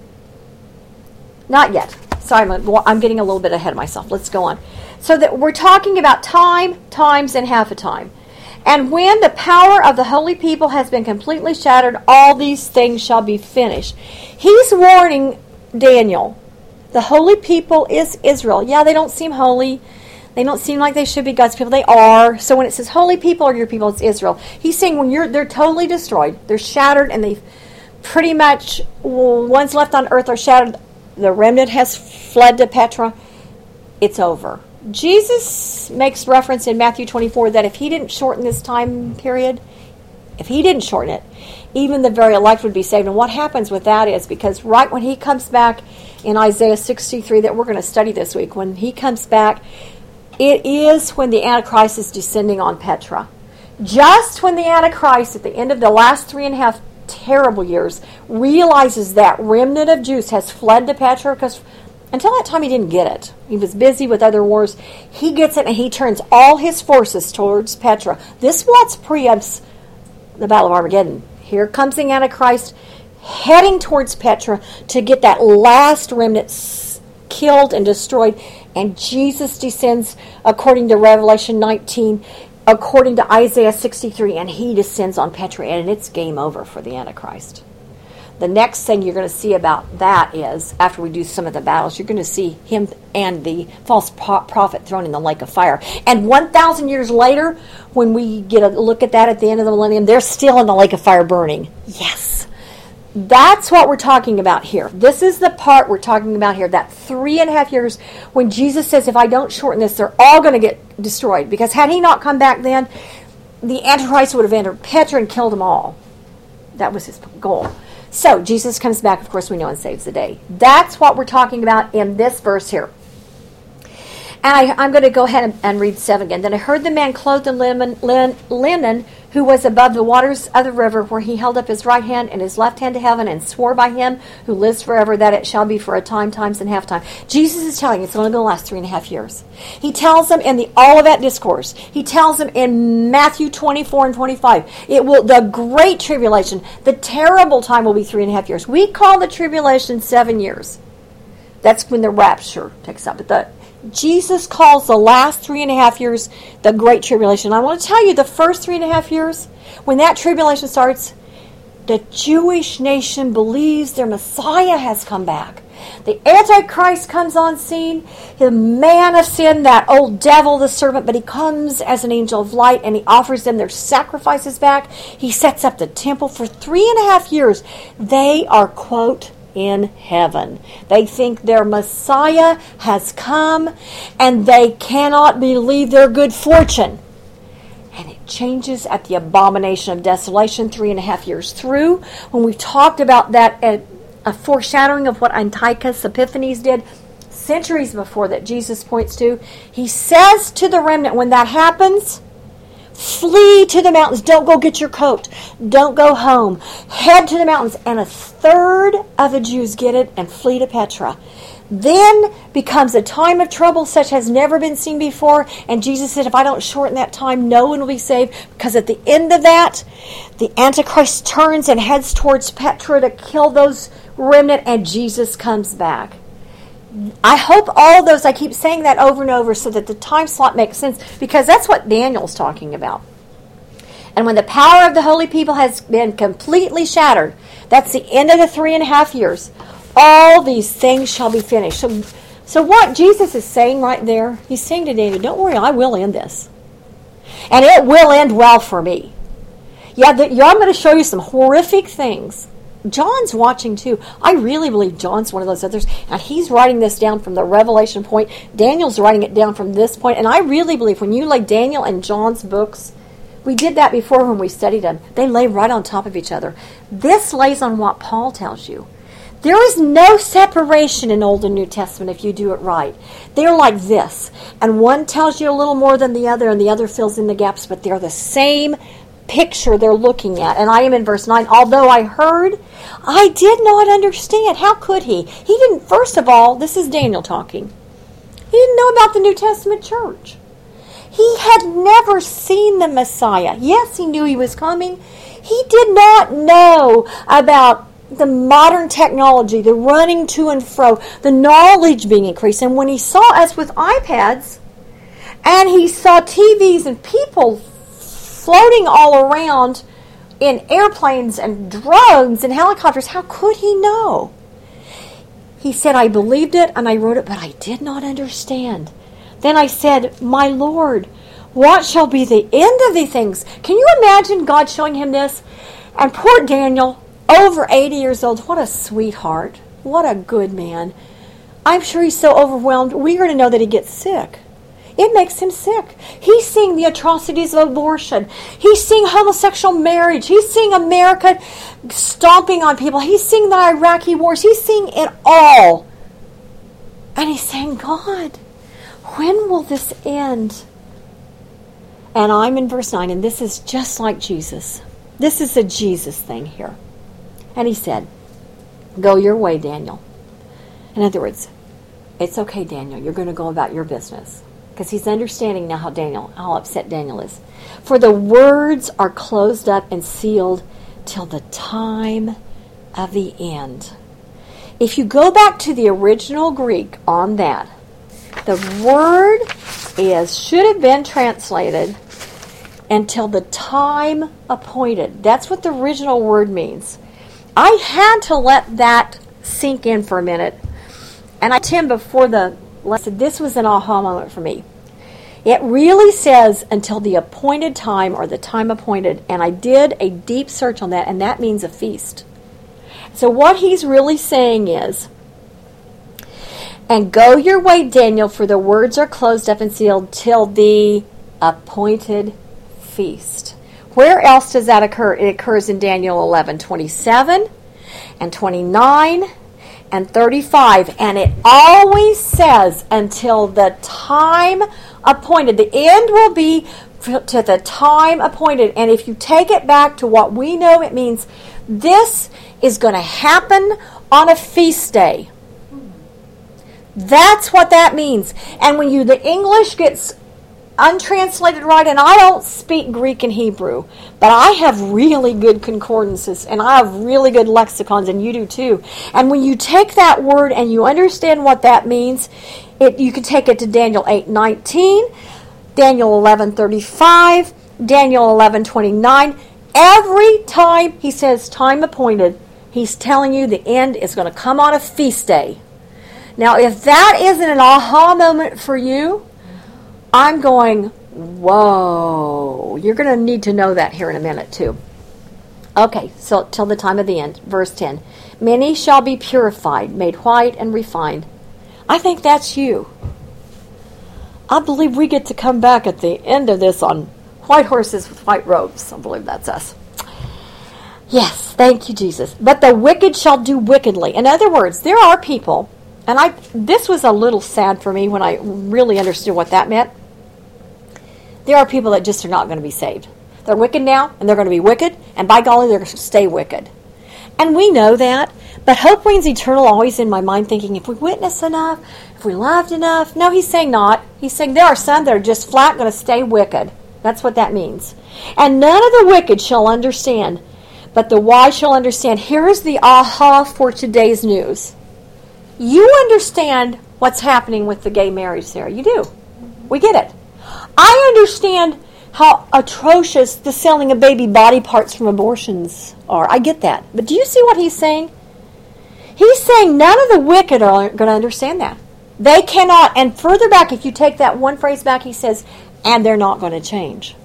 not yet. Sorry, I'm, I'm getting a little bit ahead of myself. Let's go on. So that we're talking about time, times, and half a time. And when the power of the holy people has been completely shattered, all these things shall be finished. He's warning Daniel. The holy people is Israel. Yeah, they don't seem holy. They don't seem like they should be God's people. They are. So when it says holy people are your people, it's Israel. He's saying when you're, they're totally destroyed. They're shattered, and they've pretty much, well, ones left on earth are shattered. The remnant has fled to Petra. It's over. Jesus makes reference in Matthew twenty-four that if he didn't shorten this time period, if he didn't shorten it, even the very elect would be saved. And what happens with that is because right when he comes back in Isaiah sixty-three that we're going to study this week, when he comes back, it is when the Antichrist is descending on Petra. Just when the Antichrist, at the end of the last three and a half terrible years, realizes that remnant of Jews has fled to Petra, because until that time he didn't get it. He was busy with other wars. He gets it and he turns all his forces towards Petra. This what preempts the Battle of Armageddon. Here comes the Antichrist heading towards Petra to get that last remnant killed and destroyed. And Jesus descends according to Revelation nineteen, according to Isaiah sixty-three, and he descends on Petra, and it's game over for the Antichrist. The next thing you're going to see about that is, after we do some of the battles, you're going to see him and the false prophet thrown in the lake of fire. And one thousand years later, when we get a look at that at the end of the millennium, they're still in the lake of fire burning. Yes. That's what we're talking about here. This is the part we're talking about here, that three and a half years when Jesus says, if I don't shorten this, they're all going to get destroyed. Because had he not come back then, the Antichrist would have entered Petra and killed them all. That was his goal. So Jesus comes back, of course, we know, and saves the day. That's what we're talking about in this verse here. And I, I'm going to go ahead and, and read seven again. Then I heard the man clothed in linen, linen, linen who was above the waters of the river, where he held up his right hand and his left hand to heaven, and swore by him who lives forever that it shall be for a time, times, and half time. Jesus is telling it's only going to last three and a half years. He tells them in the Olivet Discourse. He tells them in Matthew twenty-four and twenty-five. It will, the great tribulation, the terrible time will be three and a half years. We call the tribulation seven years. That's when the rapture takes up. But the Jesus calls the last three and a half years the Great Tribulation. I want to tell you, the first three and a half years, when that tribulation starts, the Jewish nation believes their Messiah has come back. The Antichrist comes on scene, the man of sin, that old devil, the serpent, but he comes as an angel of light and he offers them their sacrifices back. He sets up the temple for three and a half years. They are, quote, in heaven. They think their Messiah has come and they cannot believe their good fortune. And it changes at the abomination of desolation three and a half years through. When we talked about that, a, a foreshadowing of what Antiochus Epiphanes did centuries before that Jesus points to, he says to the remnant, when that happens, flee to the mountains. Don't go get your coat. Don't go home. Head to the mountains. And a third of the Jews get it and flee to Petra. Then becomes a time of trouble such as never been seen before. And Jesus said, if I don't shorten that time, no one will be saved. Because at the end of that, the Antichrist turns and heads towards Petra to kill those remnant, and Jesus comes back. I hope all of those, I keep saying that over and over so that the time slot makes sense, because that's what Daniel's talking about. And when the power of the holy people has been completely shattered, that's the end of the three and a half years, all these things shall be finished. So, so what Jesus is saying right there, he's saying to Daniel, don't worry, I will end this. And it will end well for me. Yeah, the, yeah I'm going to show you some horrific things. John's watching too. I really believe John's one of those others, and he's writing this down from the Revelation point. Daniel's writing it down from this point, and I really believe when you lay Daniel and John's books, we did that before when we studied them, they lay right on top of each other. This lays on what Paul tells you. There is no separation in Old and New Testament if you do it right. They're like this, and one tells you a little more than the other, and the other fills in the gaps, but they're the same picture they're looking at. And I am in verse nine. Although I heard, I did not understand. How could he? He didn't, first of all, this is Daniel talking. He didn't know about the New Testament church. He had never seen the Messiah. Yes, he knew he was coming. He did not know about the modern technology, the running to and fro, the knowledge being increased. And when he saw us with iPads, and he saw T Vs and people floating all around in airplanes and drones and helicopters, how could he know? He said, I believed it and I wrote it, but I did not understand. Then I said, my Lord, what shall be the end of these things? Can you imagine God showing him this? And poor Daniel, over eighty years old, what a sweetheart. What a good man. I'm sure he's so overwhelmed. We're going to know that he gets sick. It makes him sick. He's seeing the atrocities of abortion. He's seeing homosexual marriage. He's seeing America stomping on people. He's seeing the Iraqi wars. He's seeing it all. And he's saying, God, when will this end? And I'm in verse nine, and this is just like Jesus. This is a Jesus thing here. And he said, go your way, Daniel. In other words, it's okay, Daniel. You're going to go about your business. Because he's understanding now how Daniel, how upset Daniel is. For the words are closed up and sealed till the time of the end. If you go back to the original Greek on that, the word is, should have been translated, until the time appointed. That's what the original word means. I had to let that sink in for a minute. And I, Tim, before the lesson, this was an aha moment for me. It really says until the appointed time or the time appointed. And I did a deep search on that, and that means a feast. So what he's really saying is, and go your way, Daniel, for the words are closed up and sealed till the appointed feast. Where else does that occur? It occurs in Daniel eleven twenty-seven and twenty-nine and thirty-five. And it always says until the time appointed. The end will be to the time appointed. And if you take it back to what we know, it means this is going to happen on a feast day. That's what that means. And when you, the English gets untranslated right, and I don't speak Greek and Hebrew, but I have really good concordances, and I have really good lexicons, and you do too. And when you take that word and you understand what that means, it, you can take it to Daniel eight nineteen, Daniel eleven thirty-five, Daniel eleven twenty-nine. Every time he says time appointed, he's telling you the end is going to come on a feast day. Now, if that isn't an aha moment for you, I'm going, whoa. You're going to need to know that here in a minute, too. Okay, so till the time of the end, verse ten. Many shall be purified, made white and refined. I think that's you. I believe we get to come back at the end of this on white horses with white robes. I believe that's us. Yes, thank you, Jesus. But the wicked shall do wickedly. In other words, there are people, and I this was a little sad for me when I really understood what that meant. There are people that just are not going to be saved. They're wicked now, and they're going to be wicked, and by golly, they're going to stay wicked. And we know that, but hope reigns eternal always in my mind, thinking if we witness enough, if we loved enough. No, he's saying not. He's saying there are some that are just flat going to stay wicked. That's what that means. And none of the wicked shall understand, but the wise shall understand. Here's the aha for today's news. You understand what's happening with the gay marriage there. You do. We get it. I understand how atrocious the selling of baby body parts from abortions are. I get that. But do you see what he's saying? He's saying none of the wicked are going to understand that. They cannot. And further back, if you take that one phrase back, he says, and they're not going to change.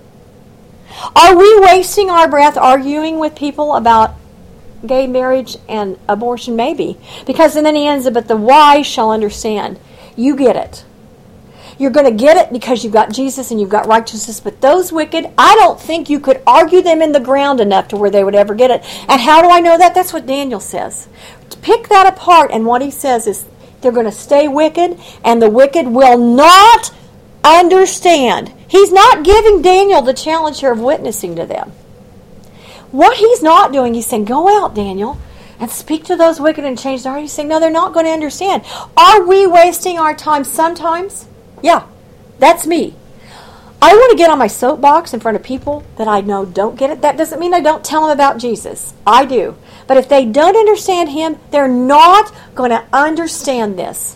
Are we wasting our breath arguing with people about gay marriage and abortion? Maybe. Because then he ends it, but the wise shall understand. You get it. You're going to get it because you've got Jesus and you've got righteousness. But those wicked, I don't think you could argue them in the ground enough to where they would ever get it. And how do I know that? That's what Daniel says. To pick that apart, and what he says is they're going to stay wicked, and the wicked will not understand. He's not giving Daniel the challenge here of witnessing to them. What he's not doing, he's saying, go out, Daniel, and speak to those wicked and change their heart. He's saying, no, they're not going to understand. Are we wasting our time sometimes? Yeah, that's me. I want to get on my soapbox in front of people that I know don't get it. That doesn't mean I don't tell them about Jesus. I do. But if they don't understand him, they're not going to understand this.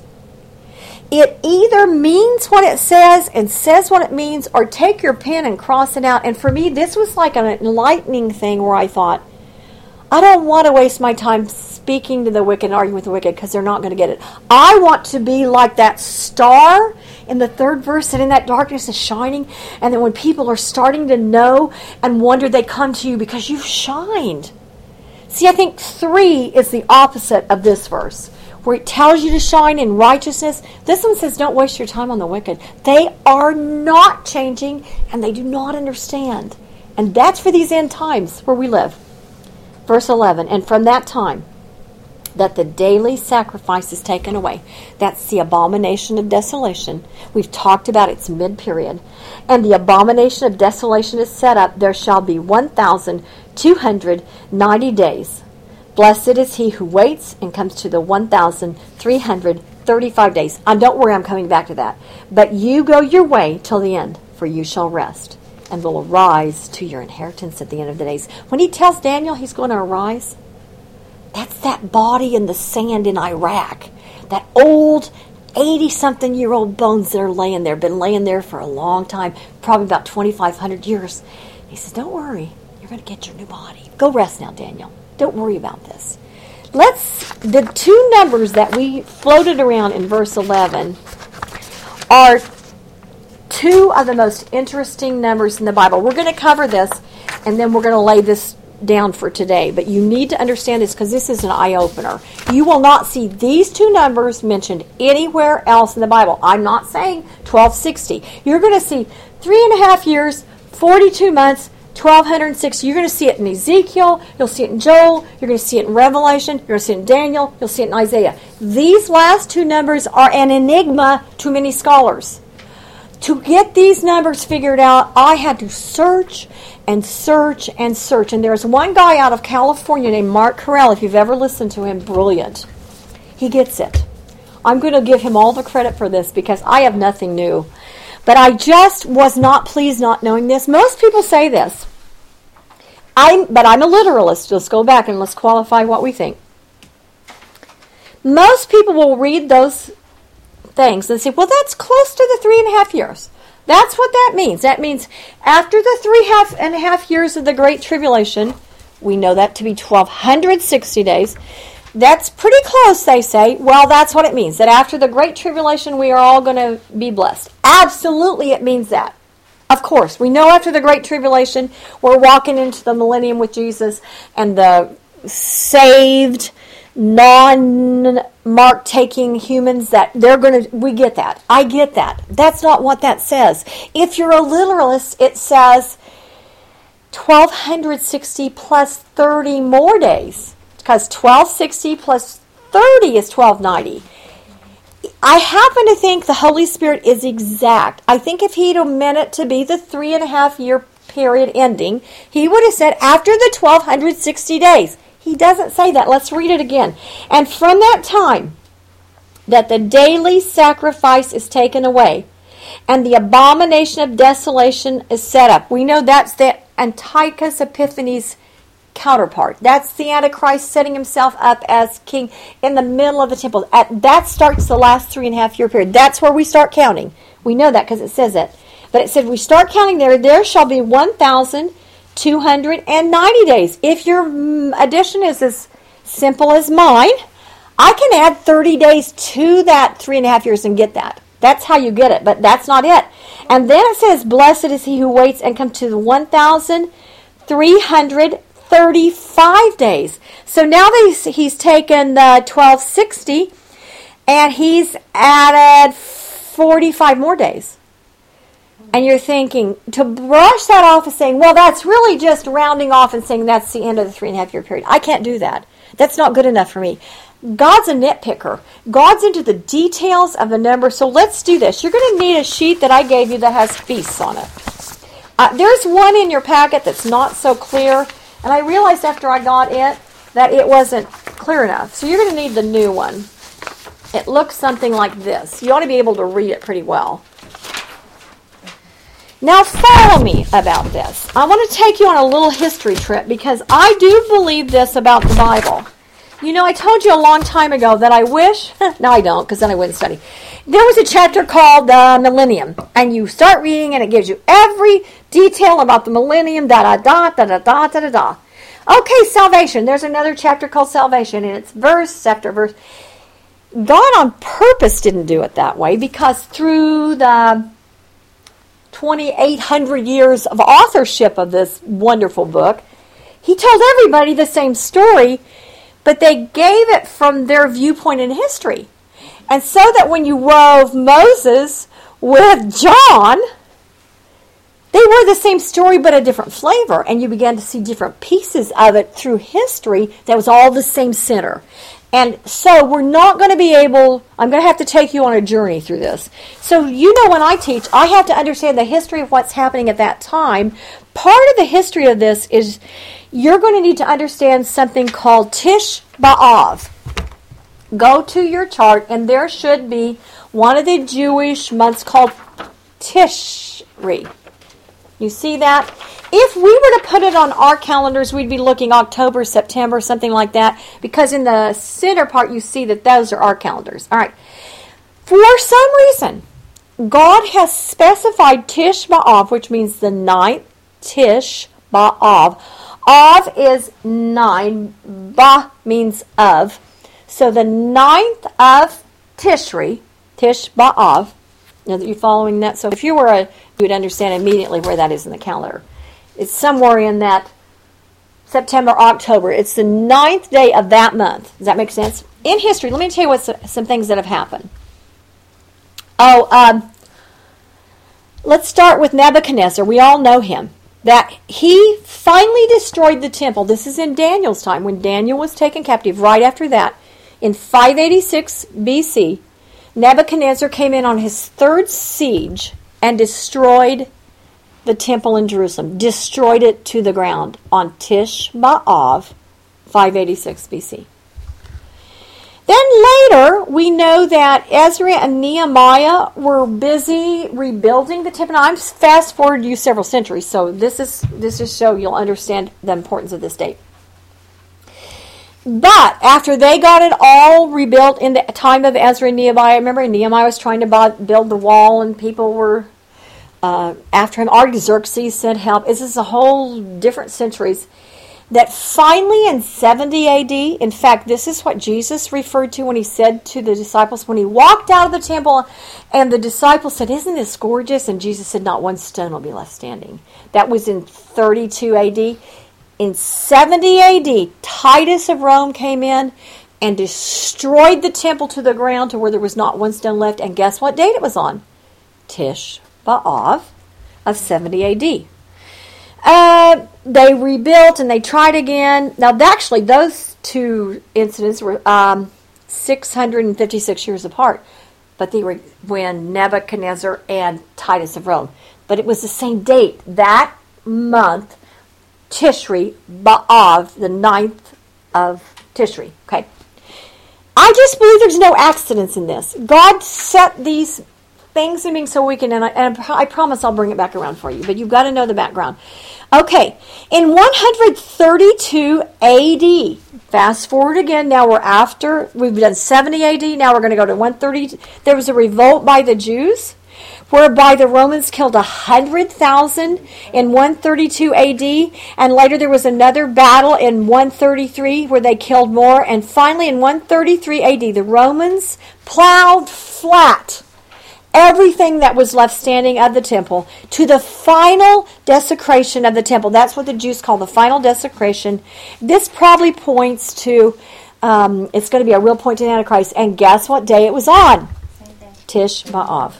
It either means what it says and says what it means, or take your pen and cross it out. And for me, this was like an enlightening thing where I thought, I don't want to waste my time speaking to the wicked and arguing with the wicked because they're not going to get it. I want to be like that star in the third verse, that in that darkness is shining, and then when people are starting to know and wonder, they come to you because you've shined. See, I think three is the opposite of this verse, where it tells you to shine in righteousness. This one says, don't waste your time on the wicked. They are not changing, and they do not understand. And that's for these end times where we live. Verse eleven, and from that time that the daily sacrifice is taken away. That's the abomination of desolation. We've talked about its mid-period. And the abomination of desolation is set up. There shall be one thousand two hundred ninety days. Blessed is he who waits and comes to the one thousand three hundred thirty-five days. And don't worry, I'm coming back to that. But you go your way till the end, for you shall rest, and will arise to your inheritance at the end of the days. When he tells Daniel he's going to arise, that's that body in the sand in Iraq. That old eighty-something-year-old bones that are laying there, been laying there for a long time, probably about twenty-five hundred years. He says, don't worry, you're going to get your new body. Go rest now, Daniel. Don't worry about this. Let's, the two numbers that we floated around in verse eleven are two of the most interesting numbers in the Bible. We're going to cover this, and then we're going to lay this down for today. But you need to understand this because this is an eye-opener. You will not see these two numbers mentioned anywhere else in the Bible. I'm not saying twelve sixty. You're going to see three and a half years, forty-two months, twelve sixty. You're going to see it in Ezekiel. You'll see it in Joel. You're going to see it in Revelation. You're going to see it in Daniel. You'll see it in Isaiah. These last two numbers are an enigma to many scholars. To get these numbers figured out, I had to search and search and search. And there's one guy out of California named Mark Carell. If you've ever listened to him, brilliant. He gets it. I'm going to give him all the credit for this because I have nothing new. But I just was not pleased not knowing this. Most people say this. I'm, but I'm a literalist. Let's go back and let's qualify what we think. Most people will read those things and say, well, that's close to the three and a half years. That's what that means. That means after the three half and a half years of the Great Tribulation, we know that to be twelve sixty days, That's pretty close, they say. Well, that's what it means, that after the Great Tribulation, we are all going to be blessed. Absolutely, it means that. Of course, we know after the Great Tribulation, we're walking into the millennium with Jesus, and the saved, non-mark-taking humans, that they're going to, we get that. I get that. That's not what that says. If you're a literalist, it says twelve sixty plus thirty more days, because twelve sixty plus thirty is twelve ninety. I happen to think the Holy Spirit is exact. I think if he'd meant it to be the three and a half year period ending, he would have said after the twelve sixty days. He doesn't say that. Let's read it again. And from that time that the daily sacrifice is taken away, and the abomination of desolation is set up. We know that's the Antiochus Epiphanes counterpart. That's the Antichrist setting himself up as king in the middle of the temple. At, that starts the last three and a half year period. That's where we start counting. We know that because it says it. But it said we start counting there. There shall be one thousand two hundred ninety days. If your addition is as simple as mine, I can add thirty days to that three and a half years and get that. That's how you get it, but that's not it. And then it says, blessed is he who waits and comes to the one thousand three hundred thirty-five days. So now that he's, he's taken the twelve sixty and he's added forty-five more days. And you're thinking, to brush that off as saying, well, that's really just rounding off and saying that's the end of the three and a half year period. I can't do that. That's not good enough for me. God's a nitpicker. God's into the details of the number. So let's do this. You're going to need a sheet that I gave you that has feasts on it. Uh, there's one in your packet that's not so clear. And I realized after I got it that it wasn't clear enough. So you're going to need the new one. It looks something like this. You ought to be able to read it pretty well. Now follow me about this. I want to take you on a little history trip because I do believe this about the Bible. You know, I told you a long time ago that I wish, no I don't, because then I wouldn't study. There was a chapter called the Millennium, and you start reading and it gives you every detail about the millennium, da-da-da, da-da-da, da-da-da. Okay, salvation. There's another chapter called salvation, and it's verse after verse. God on purpose didn't do it that way because through the twenty-eight hundred years of authorship of this wonderful book, he told everybody the same story, but they gave it from their viewpoint in history. And so that when you wove Moses with John, they were the same story but a different flavor, and you began to see different pieces of it through history that was all the same center. And so we're not going to be able, I'm going to have to take you on a journey through this. So you know when I teach, I have to understand the history of what's happening at that time. Part of the history of this is you're going to need to understand something called Tish B'Av. Go to your chart, and there should be one of the Jewish months called Tishri. You see that? If we were to put it on our calendars, we'd be looking October, September, something like that, because in the center part you see that those are our calendars. All right. For some reason, God has specified Tish B'Av, which means the ninth, Tish B'Av. Av is nine, Ba means of. So the ninth of Tishri, Tish B'Av. Now that you're following that, so if you were a, you would understand immediately where that is in the calendar. It's somewhere in that September, October. It's the ninth day of that month. Does that make sense? In history, let me tell you what some, some things that have happened. Oh, um, let's start with Nebuchadnezzar. We all know him. That he finally destroyed the temple. This is in Daniel's time, when Daniel was taken captive. Right after that, in five eighty-six B C, Nebuchadnezzar came in on his third siege and destroyed the temple in Jerusalem. Destroyed it to the ground on Tish B'Av, five eighty-six B C. Then later, we know that Ezra and Nehemiah were busy rebuilding the temple. Now, I'm fast forward you several centuries, so this is this is so you'll understand the importance of this date. But after they got it all rebuilt in the time of Ezra and Nehemiah, remember Nehemiah was trying to buy, build the wall, and people were uh, after him. Artaxerxes sent help. This is a whole different centuries. that finally in seventy A D, in fact, this is what Jesus referred to when he said to the disciples, when he walked out of the temple, and the disciples said, "Isn't this gorgeous?" And Jesus said, "Not one stone will be left standing." That was in thirty-two A D. In seventy A D, Titus of Rome came in and destroyed the temple to the ground to where there was not one stone left. And guess what date it was on? Tish B'Av of seventy A D. Uh, they rebuilt and they tried again. Now, actually, those two incidents were um, six hundred fifty-six years apart. But they were when Nebuchadnezzar and Titus of Rome. But it was the same date. That month, Tishri B'Av, the ninth of Tishri. Okay. I just believe there's no accidents in this. God set these things in me so we can, and I, and I promise I'll bring it back around for you, but you've got to know the background. Okay, in one thirty-two A D, fast forward again, now we're after, we've done seventy A D, now we're going to go to one thirty. There was a revolt by the Jews, whereby the Romans killed one hundred thousand in one thirty-two A D, and later there was another battle in one thirty-three where they killed more, and finally in one thirty-three A D, the Romans plowed flat everything that was left standing of the temple to the final desecration of the temple. That's what the Jews call the final desecration. This probably points to, um, it's going to be a real point to the Antichrist. And guess what day it was on? Tish B'Av.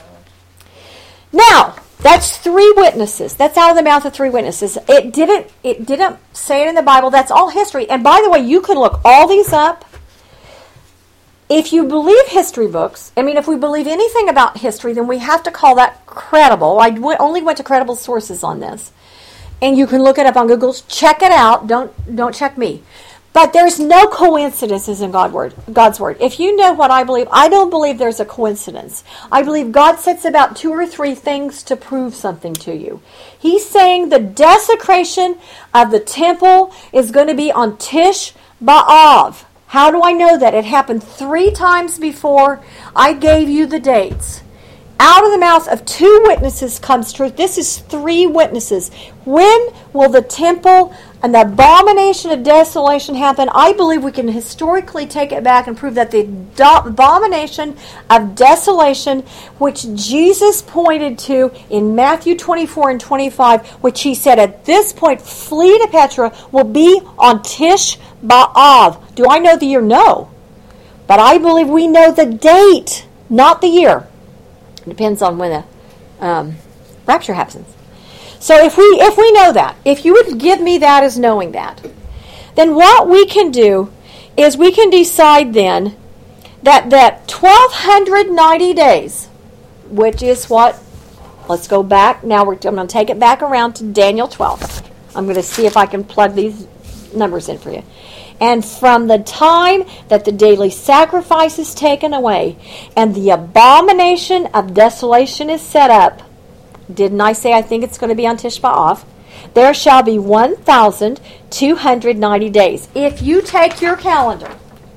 Now, that's three witnesses. That's out of the mouth of three witnesses. It didn't, it didn't say it in the Bible. That's all history. And by the way, you can look all these up. If you believe history books, I mean, if we believe anything about history, then we have to call that credible. I w- only went to credible sources on this. And you can look it up on Google. Check it out. Don't don't check me. But there's no coincidences in God word, God's word. If you know what I believe, I don't believe there's a coincidence. I believe God sets about two or three things to prove something to you. He's saying the desecration of the temple is going to be on Tish B'Av. How do I know that? It happened three times before. I gave you the dates. Out of the mouth of two witnesses comes truth. This is three witnesses. When will the temple and the abomination of desolation happen? I believe we can historically take it back and prove that the do- abomination of desolation, which Jesus pointed to in Matthew twenty-four and twenty-five, which he said at this point, flee to Petra, will be on Tish B'Av. Do I know the year? No. But I believe we know the date, not the year. It depends on when the um, rapture happens. So if we if we know that, if you would give me that as knowing that, then what we can do is we can decide then that that twelve ninety days, which is what, let's go back. Now we're, I'm going to take it back around to Daniel twelve. I'm going to see if I can plug these numbers in for you. And from the time that the daily sacrifice is taken away and the abomination of desolation is set up, didn't I say I think it's going to be on Tish B'Av? There shall be one thousand two hundred ninety days. If you take your calendar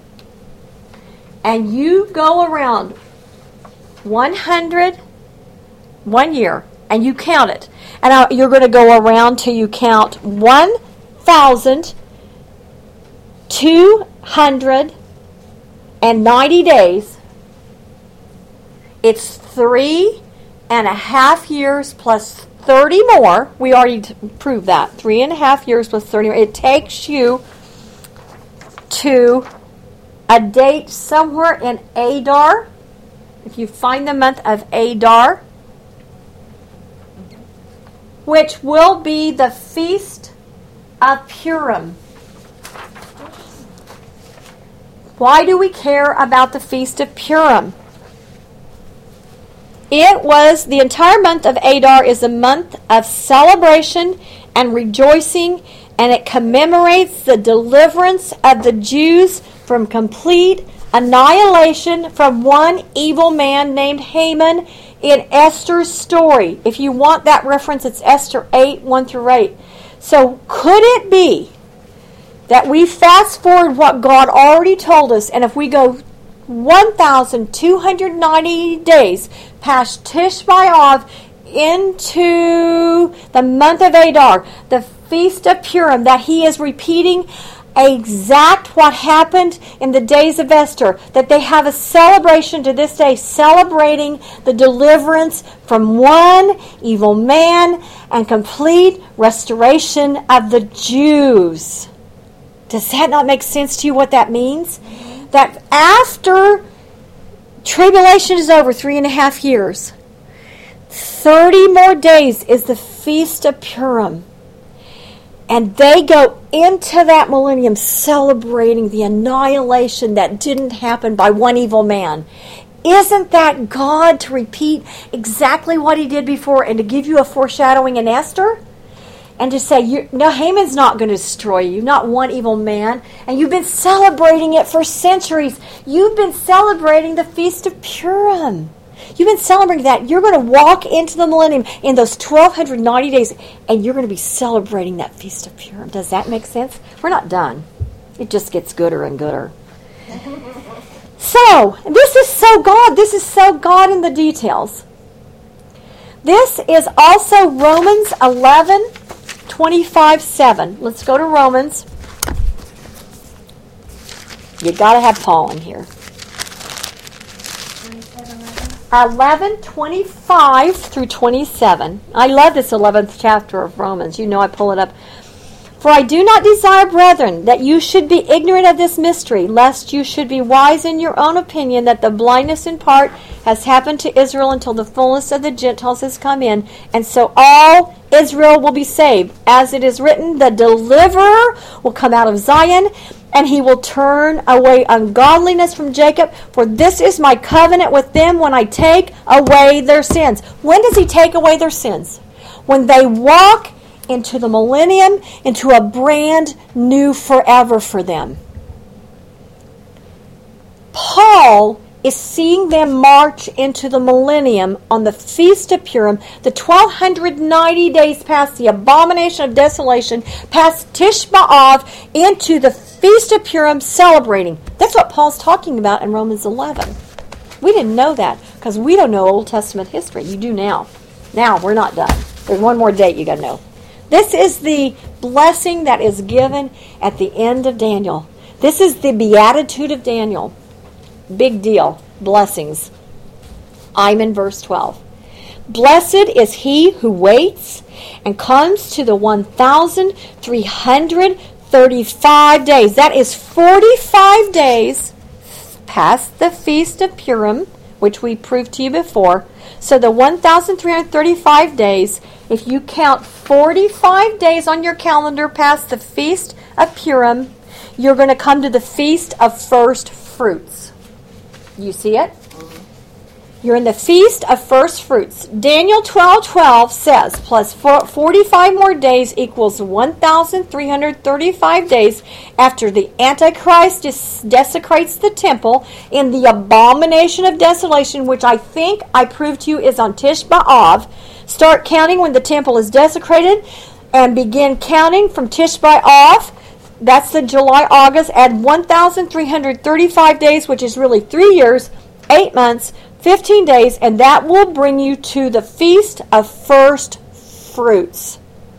and you go around one hundred, one year, and you count it, and you're going to go around till you count one thousand two hundred ninety days. It's three and a half years plus thirty more. We already t- proved that. Three and a half years plus thirty more. It takes you to a date somewhere in Adar. If you find the month of Adar, which will be the Feast of Purim. Why do we care about the Feast of Purim? It was, the entire month of Adar is a month of celebration and rejoicing, and it commemorates the deliverance of the Jews from complete annihilation from one evil man named Haman in Esther's story. If you want that reference, it's Esther eight, one through eight. So could it be that we fast forward what God already told us, and if we go one thousand two hundred ninety days past Tish B'Av into the month of Adar, the Feast of Purim, that he is repeating exact what happened in the days of Esther, that they have a celebration to this day, celebrating the deliverance from one evil man and complete restoration of the Jews. Does that not make sense to you what that means? That after tribulation is over, three and a half years, thirty more days is the Feast of Purim. And they go into that millennium celebrating the annihilation that didn't happen by one evil man. Isn't that God to repeat exactly what he did before and to give you a foreshadowing in Esther? And to say, you're, no, Haman's not going to destroy you, not one evil man. And you've been celebrating it for centuries. You've been celebrating the Feast of Purim. You've been celebrating that. You're going to walk into the millennium in those twelve ninety days, and you're going to be celebrating that Feast of Purim. Does that make sense? We're not done. It just gets gooder and gooder. So, this is so God. This is so God in the details. This is also Romans eleven, twenty-five, seven. Let's go to Romans. You got to have Paul in here. eleven, twenty-five through twenty-seven. I love this eleventh chapter of Romans. You know I pull it up. For I do not desire, brethren, that you should be ignorant of this mystery, lest you should be wise in your own opinion, that the blindness in part has happened to Israel until the fullness of the Gentiles has come in, and so all Israel will be saved. As it is written, the deliverer will come out of Zion, and he will turn away ungodliness from Jacob, for this is my covenant with them when I take away their sins. When does he take away their sins? When they walk into the millennium, into a brand new forever for them. Paul is seeing them march into the millennium on the Feast of Purim, the twelve ninety days past the abomination of desolation, past Tisha B'Av, into the Feast of Purim, celebrating. That's what Paul's talking about in Romans eleven. We didn't know that because we don't know Old Testament history. You do now. Now, we're not done. There's one more date you got to know. This is the blessing that is given at the end of Daniel. This is the beatitude of Daniel. Big deal. Blessings. I'm in verse twelve. Blessed is he who waits and comes to the one thousand three hundred thirty-five days. That is forty-five days past the Feast of Purim, which we proved to you before. So the one thousand three hundred thirty-five days, if you count forty-five days on your calendar past the Feast of Purim, you're going to come to the Feast of First Fruits. You see it? You're in the Feast of First Fruits. Daniel twelve twelve says, plus forty-five more days equals one thousand three hundred thirty-five days after the Antichrist des- desecrates the temple in the abomination of desolation, which I think I proved to you is on Tisha B'Av. Start counting when the temple is desecrated and begin counting from Tisha B'Av. That's the July, August. Add one thousand three hundred thirty-five days, which is really three years, eight months, fifteen days, and that will bring you to the Feast of First Fruits.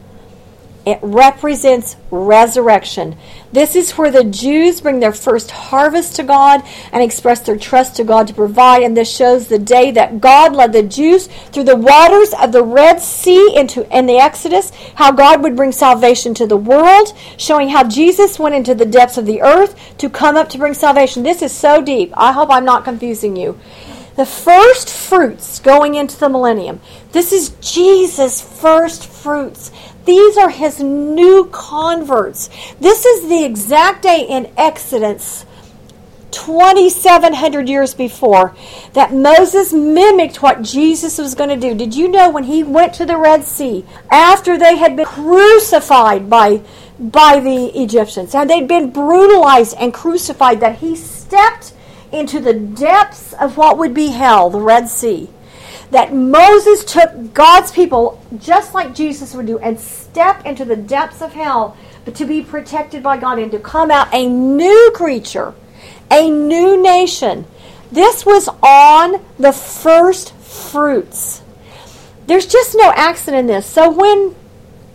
It represents resurrection. This is where the Jews bring their first harvest to God and express their trust to God to provide. And this shows the day that God led the Jews through the waters of the Red Sea into in the Exodus, how God would bring salvation to the world, showing how Jesus went into the depths of the earth to come up to bring salvation. This is so deep. I hope I'm not confusing you. The first fruits going into the millennium. This is Jesus' first fruits. These are his new converts. This is the exact day in Exodus, twenty-seven hundred years before, that Moses mimicked what Jesus was going to do. Did you know when he went to the Red Sea, after they had been crucified by, by the Egyptians, and they'd been brutalized and crucified, that he stepped into the depths of what would be hell, the Red Sea? That Moses took God's people, just like Jesus would do, and step into the depths of hell, but to be protected by God and to come out a new creature, a new nation. This was on the first fruits. There's just no accident in this. So when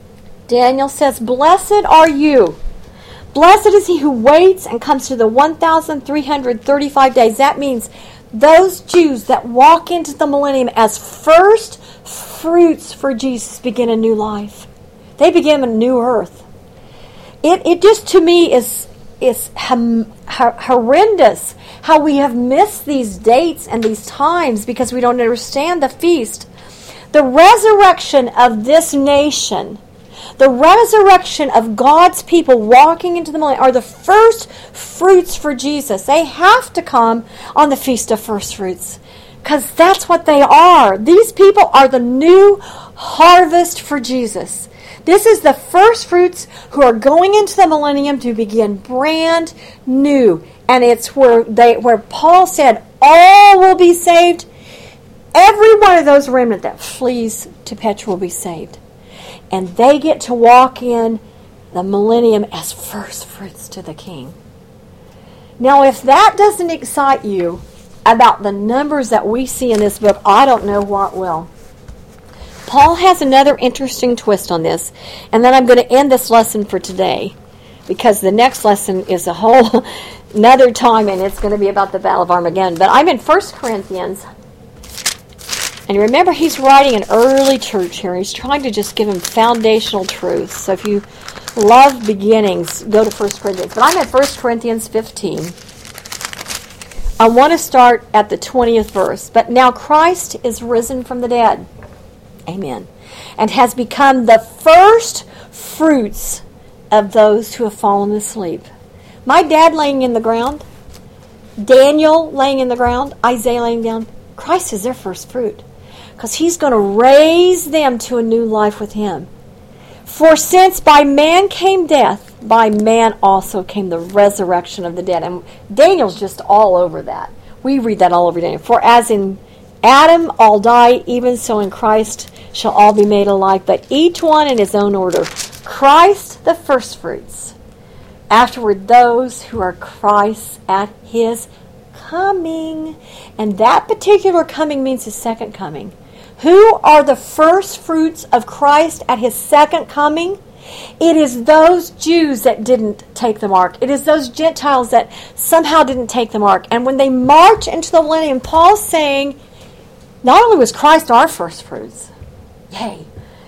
Daniel says, blessed are you. Blessed is he who waits and comes to the one thousand three hundred thirty-five days. That means those Jews that walk into the millennium as first fruits for Jesus begin a new life. They begin a new earth. It it just to me is is hum, horrendous how we have missed these dates and these times because we don't understand the feast. The resurrection of this nation, the resurrection of God's people walking into the millennium are the first fruits for Jesus. They have to come on the Feast of First Fruits because that's what they are. These people are the new harvest for Jesus. This is the first fruits who are going into the millennium to begin brand new. And it's where they where Paul said all will be saved. Every one of those remnant that flees to Petra will be saved. And they get to walk in the millennium as first fruits to the King. Now, if that doesn't excite you about the numbers that we see in this book, I don't know what will. Paul has another interesting twist on this, and then I'm going to end this lesson for today, because the next lesson is a whole another time, and it's going to be about the Battle of Armageddon. But I'm in First Corinthians, and remember, he's writing an early church here. He's trying to just give them foundational truths. So if you love beginnings, go to First Corinthians. But I'm at First Corinthians fifteen. I want to start at the twentieth verse. But now Christ is risen from the dead. Amen. And has become the first fruits of those who have fallen asleep. My dad laying in the ground, Daniel laying in the ground, Isaiah laying down. Christ is their first fruit. Because he's going to raise them to a new life with him. For since by man came death, by man also came the resurrection of the dead. And Daniel's just all over that. We read that all over Daniel. For as in Adam all die, even so in Christ shall all be made alive, but each one in his own order. Christ the firstfruits. Afterward those who are Christ's at his coming. And that particular coming means his second coming. Who are the first fruits of Christ at his second coming? It is those Jews that didn't take the mark. It is those Gentiles that somehow didn't take the mark. And when they march into the millennium, Paul's saying, not only was Christ our first fruits, yay,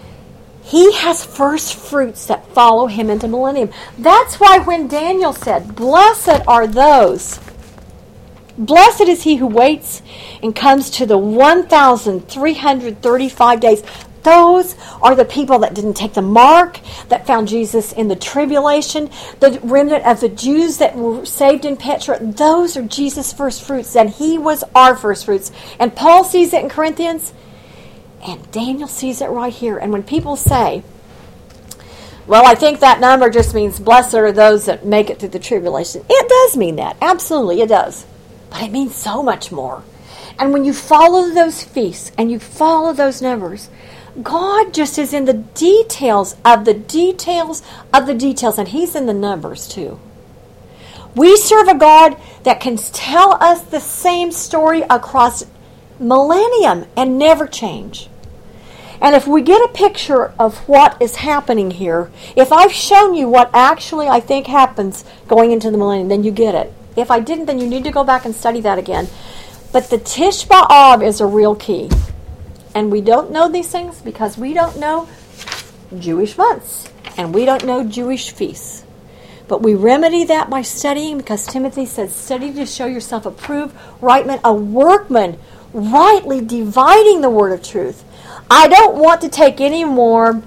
he has first fruits that follow him into millennium. That's why when Daniel said, blessed are those, blessed is he who waits and comes to the one thousand three hundred thirty-five days. Those are the people that didn't take the mark, that found Jesus in the tribulation, the remnant of the Jews that were saved in Petra. Those are Jesus' first fruits, and he was our first fruits. And Paul sees it in Corinthians, and Daniel sees it right here. And when people say, well, I think that number just means blessed are those that make it through the tribulation. It does mean that. Absolutely, it does. But it means so much more. And when you follow those feasts and you follow those numbers, God just is in the details of the details of the details, and he's in the numbers too. We serve a God that can tell us the same story across millennium and never change. And if we get a picture of what is happening here, if I've shown you what actually I think happens going into the millennium, then you get it. If I didn't, then you need to go back and study that again. But the Tish B'Av is a real key. And we don't know these things because we don't know Jewish months. And we don't know Jewish feasts. But we remedy that by studying, because Timothy says, study to show yourself approved, right man, a workman, rightly dividing the word of truth. I don't want to take any more,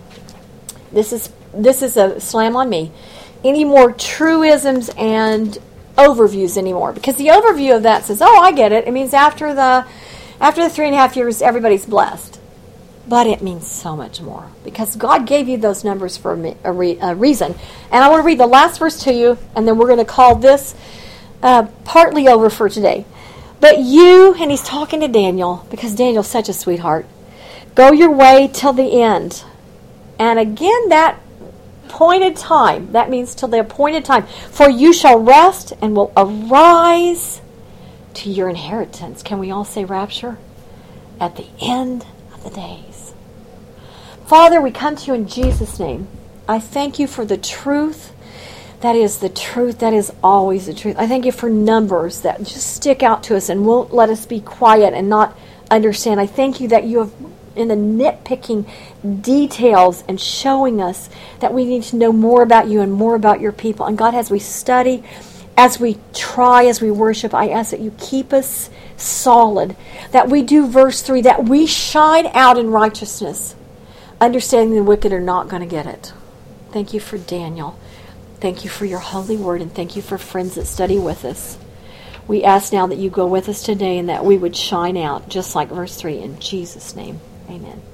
this is this is a slam on me, any more truisms and overviews anymore, because the overview of that says, oh, I get it, it means after the after the three and a half years everybody's blessed. But it means so much more, because God gave you those numbers for a, a, re, a reason. And I want to read the last verse to you, and then we're going to call this uh, partly over for today. But you, and he's talking to Daniel, because Daniel's such a sweetheart, go your way till the end. And again, that appointed time, that means till the appointed time. For you shall rest and will arise to your inheritance. Can we all say rapture? At the end of the days. Father, we come to you in Jesus' name. I thank you for the truth. That is the truth. That is always the truth. I thank you for numbers that just stick out to us and won't let us be quiet and not understand. I thank you that you have, in the nitpicking details and showing us that we need to know more about you and more about your people. And God, as we study, as we try, as we worship, I ask that you keep us solid, that we do verse three, that we shine out in righteousness, understanding the wicked are not going to get it. Thank you for Daniel. Thank you for your holy word, and thank you for friends that study with us. We ask now that you go with us today and that we would shine out, just like verse three, in Jesus' name. Amen.